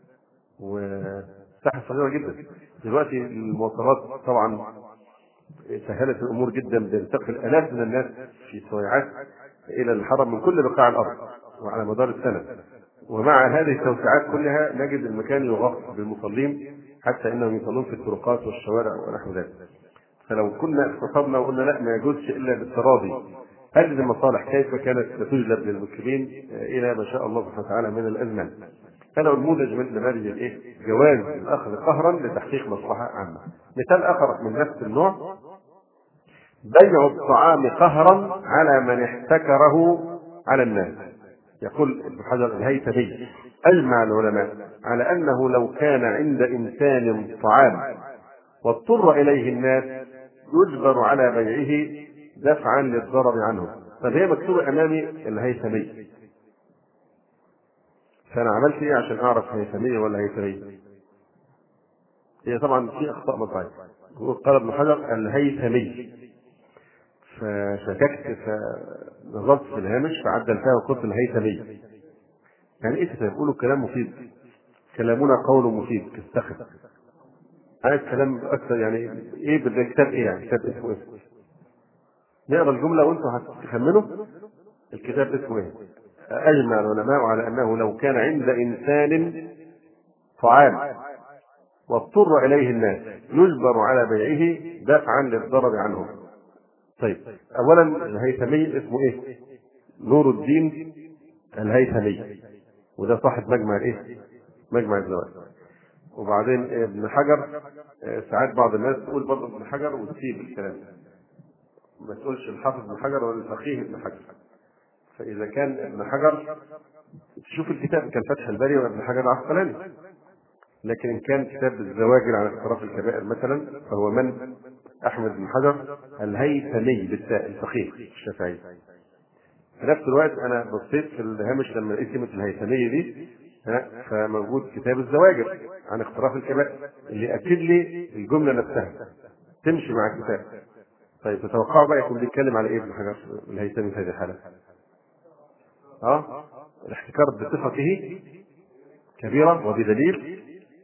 وساحه صغيره جدا. دلوقتي المواصلات طبعا سهلت الامور جدا، بينتقل الاف من الناس في سويعات الى الحرم من كل بقاع الارض وعلى مدار السنه. ومع هذه التوسعات كلها نجد المكان يغطى بالمصلين حتى انهم يصلون في الطرقات والشوارع ونحو ذلك. فلو كنا اختصرنا وقلنا لا ما يجوزش الا بالتراضي، هذه المصالح كيف كانت تجلب للمسلمين الى ما شاء الله سبحانه وتعالى من الازمان. هذا نموذج من نماذج جواز الاخذ قهرا لتحقيق مصلحه عامه. مثال اخر من نفس النوع: بيع الطعام قهرا على من احتكره على الناس. يقول ابن حجر الهيثمي: اجمع العلماء على انه لو كان عند انسان طعام واضطر اليه الناس يجبر على بيعه دفعا للضرر عنه. طب هي مكتوبه امامي الهيثمي، فانا عملت ايه عشان اعرف هيثمي ولا هيثمي؟ هي طبعا في اخطاء مطبعيه. قال ابن حجر الهيثمي، فشككت فنظرت في الهامش فعدلتها وقلت الهيثمي. يعني ايه كتاب؟ يقولوا كلام مفيد، كلامنا قول مفيد تستخف. عايز كلام اكثر، يعني ايه بدك كتاب ايه؟ يعني كتاب اسمه ايه؟ نقرا الجمله وانتم هتخمنوا الكتاب اسمه ايه. اجمع العلماء على انه لو كان عند انسان طعام واضطر اليه الناس يجبر على بيعه دفعا للضرر عنهم. طيب، اولا الهيثمي اسمه ايه؟ نور الدين الهيثمي، وده صاحب مجمع الايه؟ مجمع الزواج. وبعدين ابن حجر، ساعات بعض الناس تقول برضه ابن حجر وتسيب الكلام، ما تقولش الحافظ ابن حجر ولا الفقيه ابن حجر. فاذا كان ابن حجر تشوف الكتاب كان فتح الباري وابن حجر العسقلاني، لكن ان كان كتاب الزواجر عن اقتراف الكبائر مثلا فهو من؟ احمد بن حجر الهيثمي بالتاء، الفقيه الشافعي. في نفس الوقت انا بصيت في الهامش لما لقيت كلمه الهيثمي دي، فموجود كتاب الزواجر عن اقتراف الكبائر اللي اكد لي الجمله نفسها تمشي مع الكتاب. طيب تتوقعوا بقى يكون بيتكلم على ايه ابن حجر الهيثمي في هذه الحاله؟ الاحتكار بصفته كبيره وبدليل،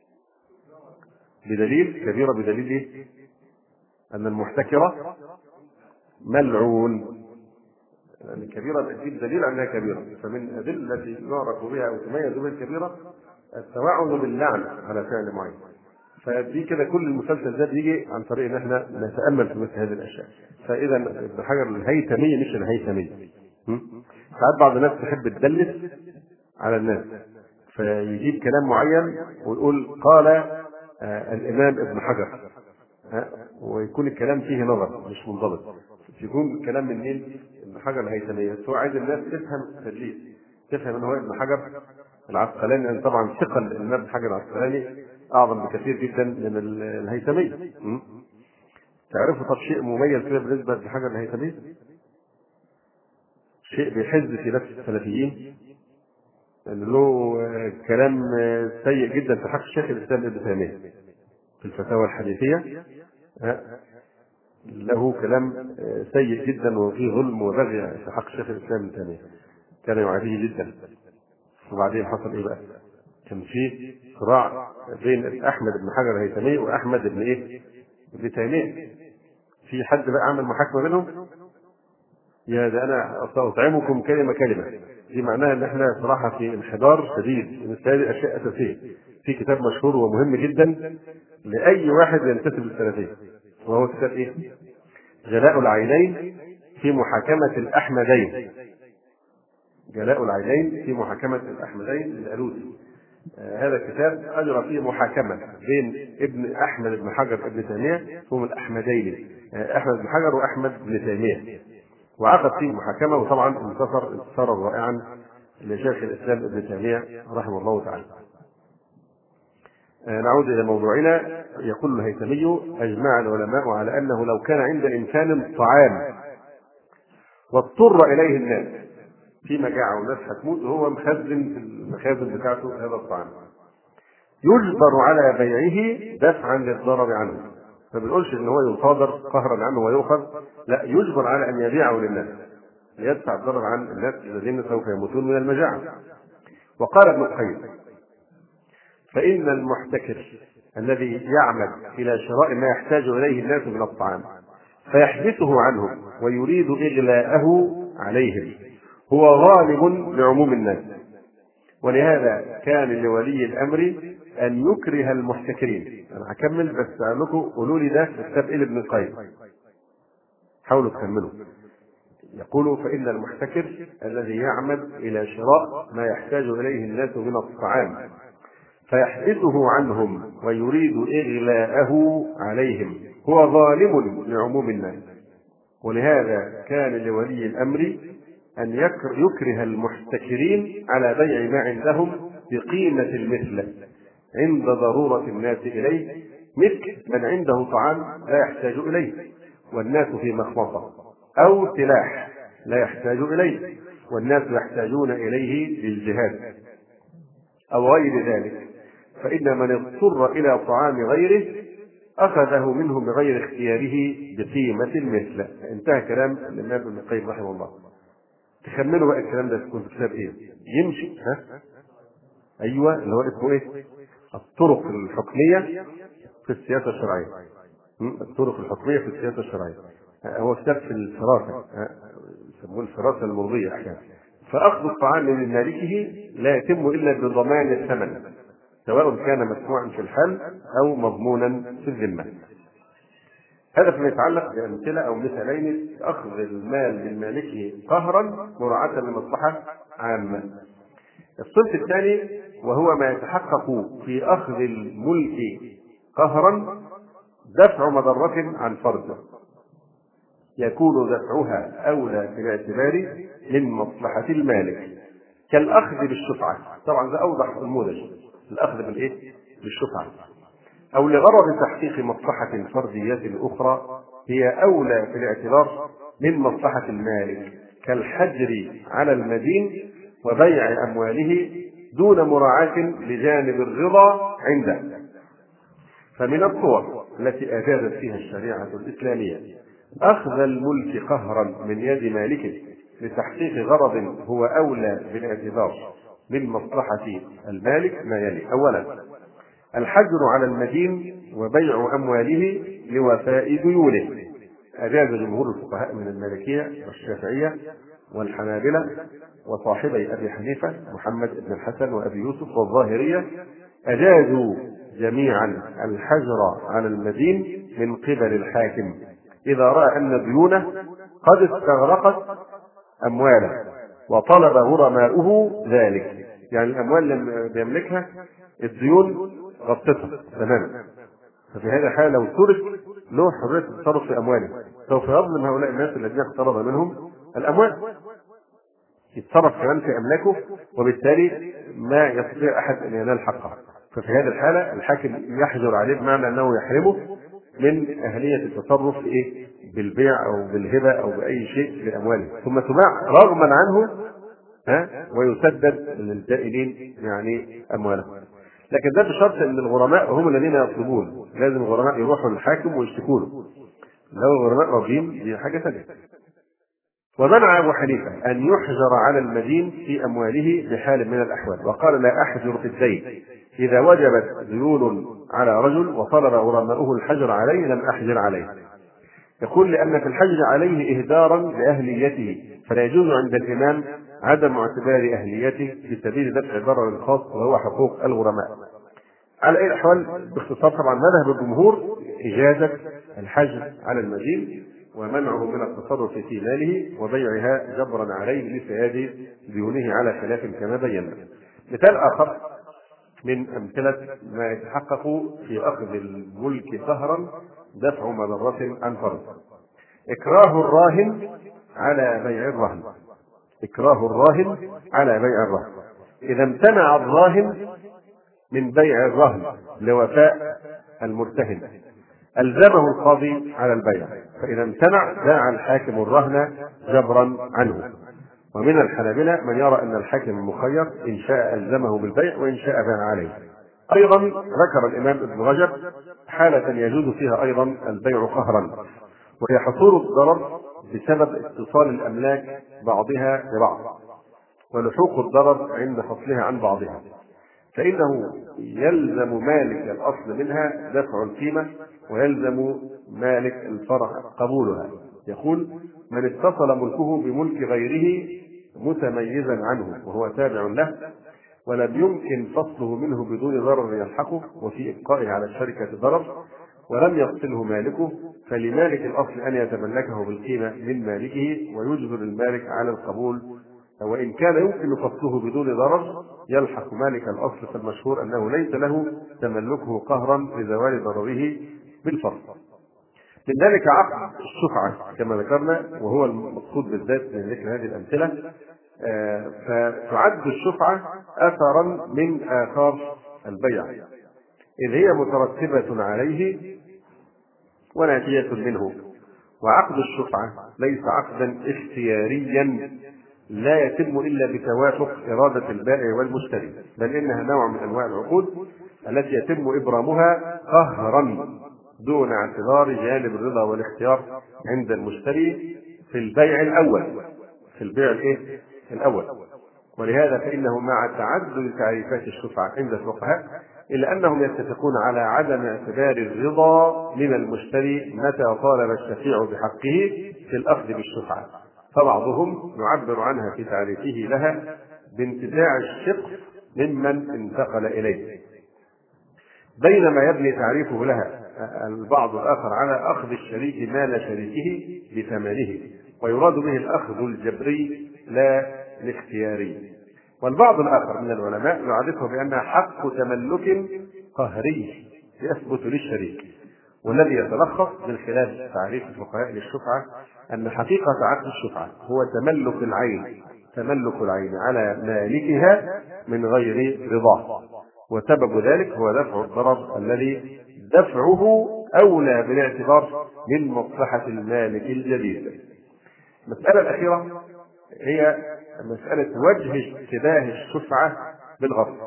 كبيره بدليل ايه؟ ان المحتكر ملعون. يعني الكبيره تجيب دليل انها كبيره، فمن ادله التي يعرف بها او تميز بها الكبيره التوعد باللعن على فعل معين. فدي كده كل المسلسل ده بيجي عن طريق ان احنا نتامل في مثل هذه الاشياء. فاذا ابن حجر الهيثمي مش الهيثمي. ساعات بعض الناس تحب تدلس على الناس، فيجيب كلام معين ويقول قال الامام ابن حجر، ويكون الكلام فيه نظر مش منضبط. يكون الكلام من مين؟ ابن حجر الهيثمي، بس هو عايز الناس تفهم تدليس، تفهم ان هو ابن حجر العسقلاني، لان طبعا ثقل الامام ابن حجر العسقلاني اعظم بكثير جدا من الهيثمي. تعرفوا طب شيء مميز كده بالنسبه لابن حجر الهيثمي؟ شيء بيحز في نفس السلفيين، ان له كلام سيء جدا في حق الشيخ الاسلام ابن تيميه في الفتاوى الحديثيه. له كلام سيء جدا وفيه ظلم وبغي في حق الشيخ الاسلام ابن تيميه، كان يعاديه جدا. وبعدين حصل ايه بقى؟ كان في صراع بين احمد بن حجر الهيثمي واحمد بن ايه؟ ابن تيميه. في حد بقى عمل محاكمه بينهم؟ يا ده انا اطعمكم كلمه كلمه، دي معناها ان احنا صراحه في انحدار شديد. مثل هذه الاشياء اساسيه في كتاب مشهور ومهم جدا لاي واحد ينتسب للسلفيه، وهو كتاب ايه؟ جلاء العينين في محاكمه الاحمدين. جلاء العينين في محاكمه الاحمدين للالوسي. هذا الكتاب اجرى فيه محاكمه بين ابن احمد بن حجر ابن تيميه، هم الاحمدين، احمد بن حجر واحمد بن تيميه، وعقد فيه محاكمه. وطبعا انتصرا رائعا لشيخ الاسلام ابن تيميه رحمه الله تعالى. نعود الى موضوعنا. يقول الهيثمي: اجمع العلماء على انه لو كان عند انسان طعام واضطر اليه الناس في مجاعه والناس هتموت وهو مخزن في المخازن بتاعته هذا الطعام، يجبر على بيعه دفعا للضرر عنه. ما بنقولش ان هو يصادر قهرا عنه ويؤخذ، لا، يجبر على ان يبيعه للناس ليدفع الضرر عن الناس الذين سوف يموتون من المجاعه. وقال ابن القيم: فإن المحتكر الذي يعمد إلى شراء ما يحتاج إليه الناس من الطعام فيحبسه عنهم ويريد إغلاءه عليهم هو ظالم لعموم الناس، ولهذا كان لولي الأمر أن يكره المحتكرين. أنا هكمل بس أقول لكم، قولوا لي ده في كتاب ابن القيم، حاولوا تكملوا. يقول: فإن المحتكر الذي يعمد إلى شراء ما يحتاج إليه الناس من الطعام فيحبسه عنهم ويريد إغلاءه عليهم هو ظالم لعموم الناس، ولهذا كان لولي الأمر أن يكره المحتكرين على بيع ما عندهم بقيمة المثل عند ضرورة الناس إليه، مثل من عنده طعام لا يحتاج إليه والناس في مخمصة، أو سلاح لا يحتاج إليه والناس يحتاجون إليه للجهاد، أو غير ذلك. فإن من اضطر إلى طعام غيره أخذه منه بغير اختياره بقيمة المثل. انتهى كلام الإمام ابن القيم رحمه الله. تخمنوا بقى الكلام ده يكون في كتاب إيه؟ يمشي أيوه، اللي هو اسمه إيه؟ الطرق الحكمية في السياسة الشرعية. الطرق الحكمية في السياسة الشرعية هو كتاب في الفراسة، يسموه الفراسة المرضية أحيانا. فأخذ الطعام من مالكه لا يتم إلا بضمان الثمن، سواء كان مسموعا في الحل أو مضمونا في الذمة. هذا فيما يتعلق بأمثلة أو مثالين أخذ المال من مالكه قهرا مراعاة لمصلحة عامة. الصنف الثاني وهو ما يتحقق في أخذ الملك قهرا دفع مضرة عن فرد يكون دفعها أولى في الاعتبار من مصلحة المالك، كالأخذ بالشفعة. طبعا ده أوضح النموذج، الأخذ بالإيه؟ بالشفعة، أو لغرض تحقيق مصلحة فردية أخرى هي أولى في الاعتبار من مصلحة المالك، كالحجر على المدين وبيع أمواله دون مراعاة لجانب الرضا عنده. فمن الصور التي أجازت فيها الشريعة الإسلامية أخذ الملك قهرا من يد مالكه لتحقيق غرض هو أولى بالاعتبار من مصلحة المالك ما يلي: أولا، الحجر على المدين وبيع أمواله لوفاء ديونه. أجاز جمهور الفقهاء من المالكية والشافعية والحنابلة وصاحبي أبي حنيفة محمد بن الحسن وأبي يوسف والظاهرية، أجازوا جميعا الحجر على المدين من قبل الحاكم إذا رأى أن ديونه قد استغرقت أمواله وطلب غرماؤه ذلك. يعني الأموال اللي بيملكها الديون غطتها تماما، ففي هذا الحال لو ترك له حرية التصرف في أمواله سوف يظلم هؤلاء الناس الذين اقترض منهم الأموال، يتصرف كمان في أملاكه، وبالتالي ما يستطيع أحد أن ينال حقه. ففي هذه الحالة الحاكم يحجر عليه بمعنى أنه يحرمه من أهلية التصرف إيه؟ بالبيع أو بالهبة أو بأي شيء في أمواله، ثم تباع رغما عنه ويسدد للدائنين يعني أموالهم. لكن ده بشرط أن الغرماء هم الذين يطلبون، لازم الغرماء يروحوا للحاكم ويشتكوا له. لو الغرماء راضين دي حاجة ثانية. ومنع أبو حنيفة أن يحجر على المدين في أمواله بحال من الأحوال، وقال: لا أحجر في الدين، إذا وجبت ديون على رجل وطلب غرماؤه الحجر عليه لم أحجر عليه. يقول: لأن في الحجر عليه إهدارا لأهليته، فلا يجوز عند الإمام عدم اعتبار أهليته في سبيل دفع الضرر الخاص وهو حقوق الغرماء. على أي الأحوال باختصار طبعا مذهب الجمهور إجازة الحجر على المدين ومنعه من التصرف في ماله وبيعها جبرا عليه لسداد ديونه على خلاف كما بينا. مثال آخر من أمثلة ما يتحقق في أخذ الملك قهرا دفع مضرة عن فرض: إكراه الراهن على بيع الرهن. إكراه الراهن على بيع الرهن، إذا امتنع الراهن من بيع الرهن لوفاء المرتهن ألزمه القاضي على البيع، فإذا امتنع باع الحاكم الرهن جبرا عنه. ومن الحنابلة من يرى أن الحاكم مخير، إن شاء ألزمه بالبيع وإن شاء باع عليه. أيضا ذكر الإمام ابن رجب حالة يجوز فيها أيضا البيع قهرا، وهي حصول الضرر بسبب اتصال الأملاك بعضها ببعض، ولحوق الضرر عند فصلها عن بعضها، فإنه يلزم مالك الأصل منها دفع القيمة، ويلزم مالك الفرع قبولها. يقول: من اتصل ملكه بملك غيره متميزا عنه وهو تابع له، ولم يمكن فصله منه بدون ضرر يلحقه وفي إبقائه على الشركة ضرر، ولم يفصله مالكه، فلمالك الأصل أن يتملكه بالقيمة من مالكه، ويجبر المالك على القبول، وإن كان يمكن فصله بدون ضرر يلحق مالك الأصل، فالمشهور أنه ليس له تملكه قهرا لزوال ضرره بالفصل. من ذلك عقد الشفعة كما ذكرنا، وهو المقصود بالذات من ذكر هذه الأمثلة. فتعد الشفعة أثرا من آثار البيع، إذ هي مترتبة عليه وناتية منه. وعقد الشفعة ليس عقدا اختياريا لا يتم إلا بتوافق إرادة البائع والمشتري، بل إنها نوع من أنواع العقود التي يتم إبرامها قهرا دون اعتبار جانب الرضا والاختيار عند المشتري في البيع الأول، في البيع الأول. ولهذا فإنه مع تعدد تعريفات الشفعة عند الفقهاء إلا أنهم يتفقون على عدم اعتبار الرضا من المشتري متى طالب الشفيع بحقه في الأخذ بالشفعة، فبعضهم يعبر عنها في تعريفه لها بانتزاع الشق ممن انتقل إليه، بينما يبني تعريفه لها البعض الآخر على أخذ الشريك مال شريكه بثمنه، ويراد به الأخذ الجبري لا الاختياري. والبعض الآخر من العلماء يعرفه بأنها حق تملك قهري يثبت للشريك، والذي يتلخص من خلال تعريف الفقهاء للشفعة أن حقيقة عقد الشفعة هو تملك العين على مالكها من غير رضاه، وسبب ذلك هو دفع الضرر الذي دفعه أولى بالاعتبار من مصلحة المالك الجديد. المسألة الأخيرة هي مسألة وجه اشتباه الشفعة بالغصب.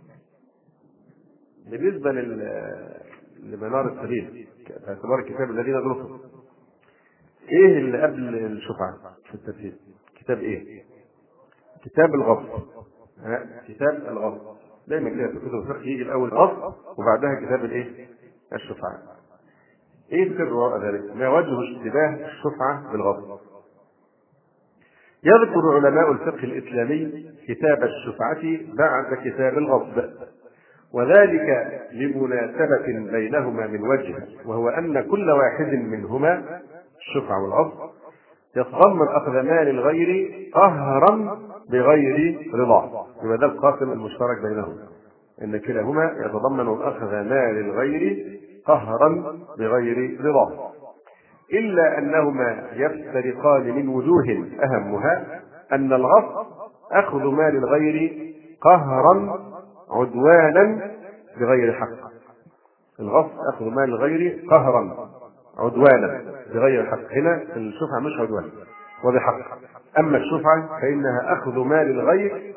بالنسبة لمنار السبيل باعتبار الكتاب الذي ندرسه، ايه اللي قبل الشفعة في التفسير؟ كتاب ايه؟ كتاب الغصب. كتاب الغصب دايما كده في كتب الفقه يجي الاول الغصب وبعدها كتاب الشفعة. ايه سر وراء ذلك؟ ما وجه اشتباه الشفعة بالغصب؟ يذكر علماء الفقه الإسلامي كتاب الشفعة بعد كتاب الغصب، وذلك لمناسبة بينهما من وجه، وهو أن كل واحد منهما الشفعة والغصب يتضمن أخذ مال الغير قهرا بغير رضاه، وهذا القاسم المشترك بينهما، أن كلاهما يتضمن أخذ مال الغير قهرا بغير رضاه، إلا أنهما يفترقان من وجوه أهمها أن الغصب أخذ مال الغير قهرا عدوانا بغير حق. الغصب أخذ مال الغير قهرا عدوانا بغير حق، هنا الشفعة مش عدوان وبحق. أما الشفعة فإنها أخذ مال الغير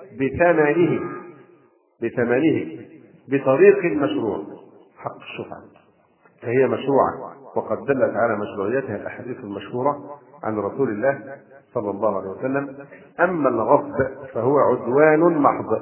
بثمنه بطريق مشروع. حق الشفعة فهي مشروعة، وقد دلت على مشروعيتها الأحاديث المشهورة عن رسول الله صلى الله عليه وسلم. أما الغصب فهو عدوان محض.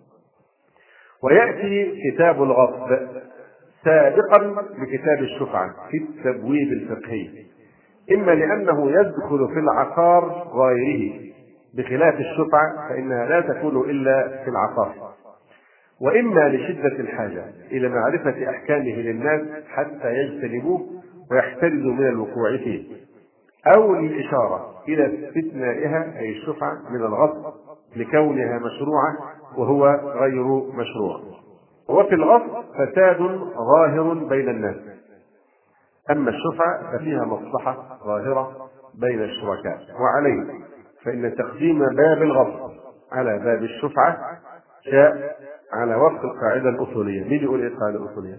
ويأتي كتاب الغصب سابقا لكتاب الشفعة في التبويب الفقهي، إما لأنه يدخل في العقار غيره بخلاف الشفعة فإنها لا تكون إلا في العقار، وإما لشدة الحاجة إلى معرفة أحكامه للناس حتى يجتنبوه ويحترزوا من الوقوع فيه، أو للإشارة إلى استثنائها أي الشفعة من الغصب لكونها مشروعة وهو غير مشروع. وفي الغصب فساد ظاهر بين الناس، أما الشفعة ففيها مصلحة ظاهرة بين الشركاء. وعليه فإن تقديم باب الغصب على باب الشفعة جاء على وفق القاعدة الأصولية. مين يقول إيه القاعدة الأصولية؟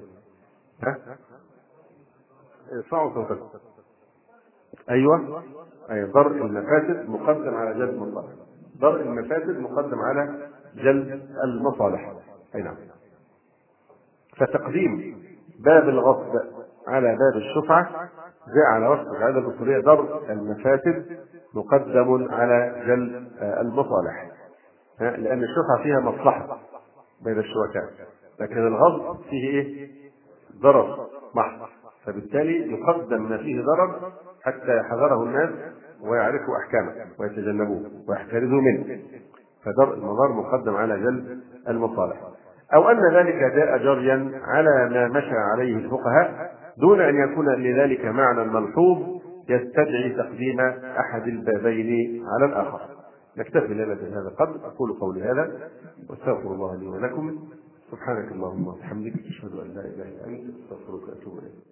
ارفعوا صوتكم. أيوة درء المفاسد مقدم على جلب المصالح. درء المفاسد مقدم على جلب المصالح. أي نعم. فتقديم باب الغصب على باب الشفعة جاء على وفق القاعدة الأصولية درء المفاسد مقدم على جلب المصالح. لأن الشفعة فيها مصلحة بين الشركاء، لكن الغصب فيه إيه؟ ضرر محض، فبالتالي يقدم ما فيه ضرر حتى يحذره الناس ويعرفوا أحكامه ويتجنبوه ويحترزوا منه، فالمضار مقدم على جلب المصالح. أو أن ذلك جاء جريا على ما مشى عليه الفقهاء دون أن يكون لذلك معنى ملحوظ يستدعي تقديم أحد البابين على الآخر. نكتفي لنا بهذا القدر. أقول قولي هذا واستغفر الله لي ولكم. سبحانك اللهم وبحمدك أشهد أن لا إله إلا أنت أستغفرك وأتوب إليك.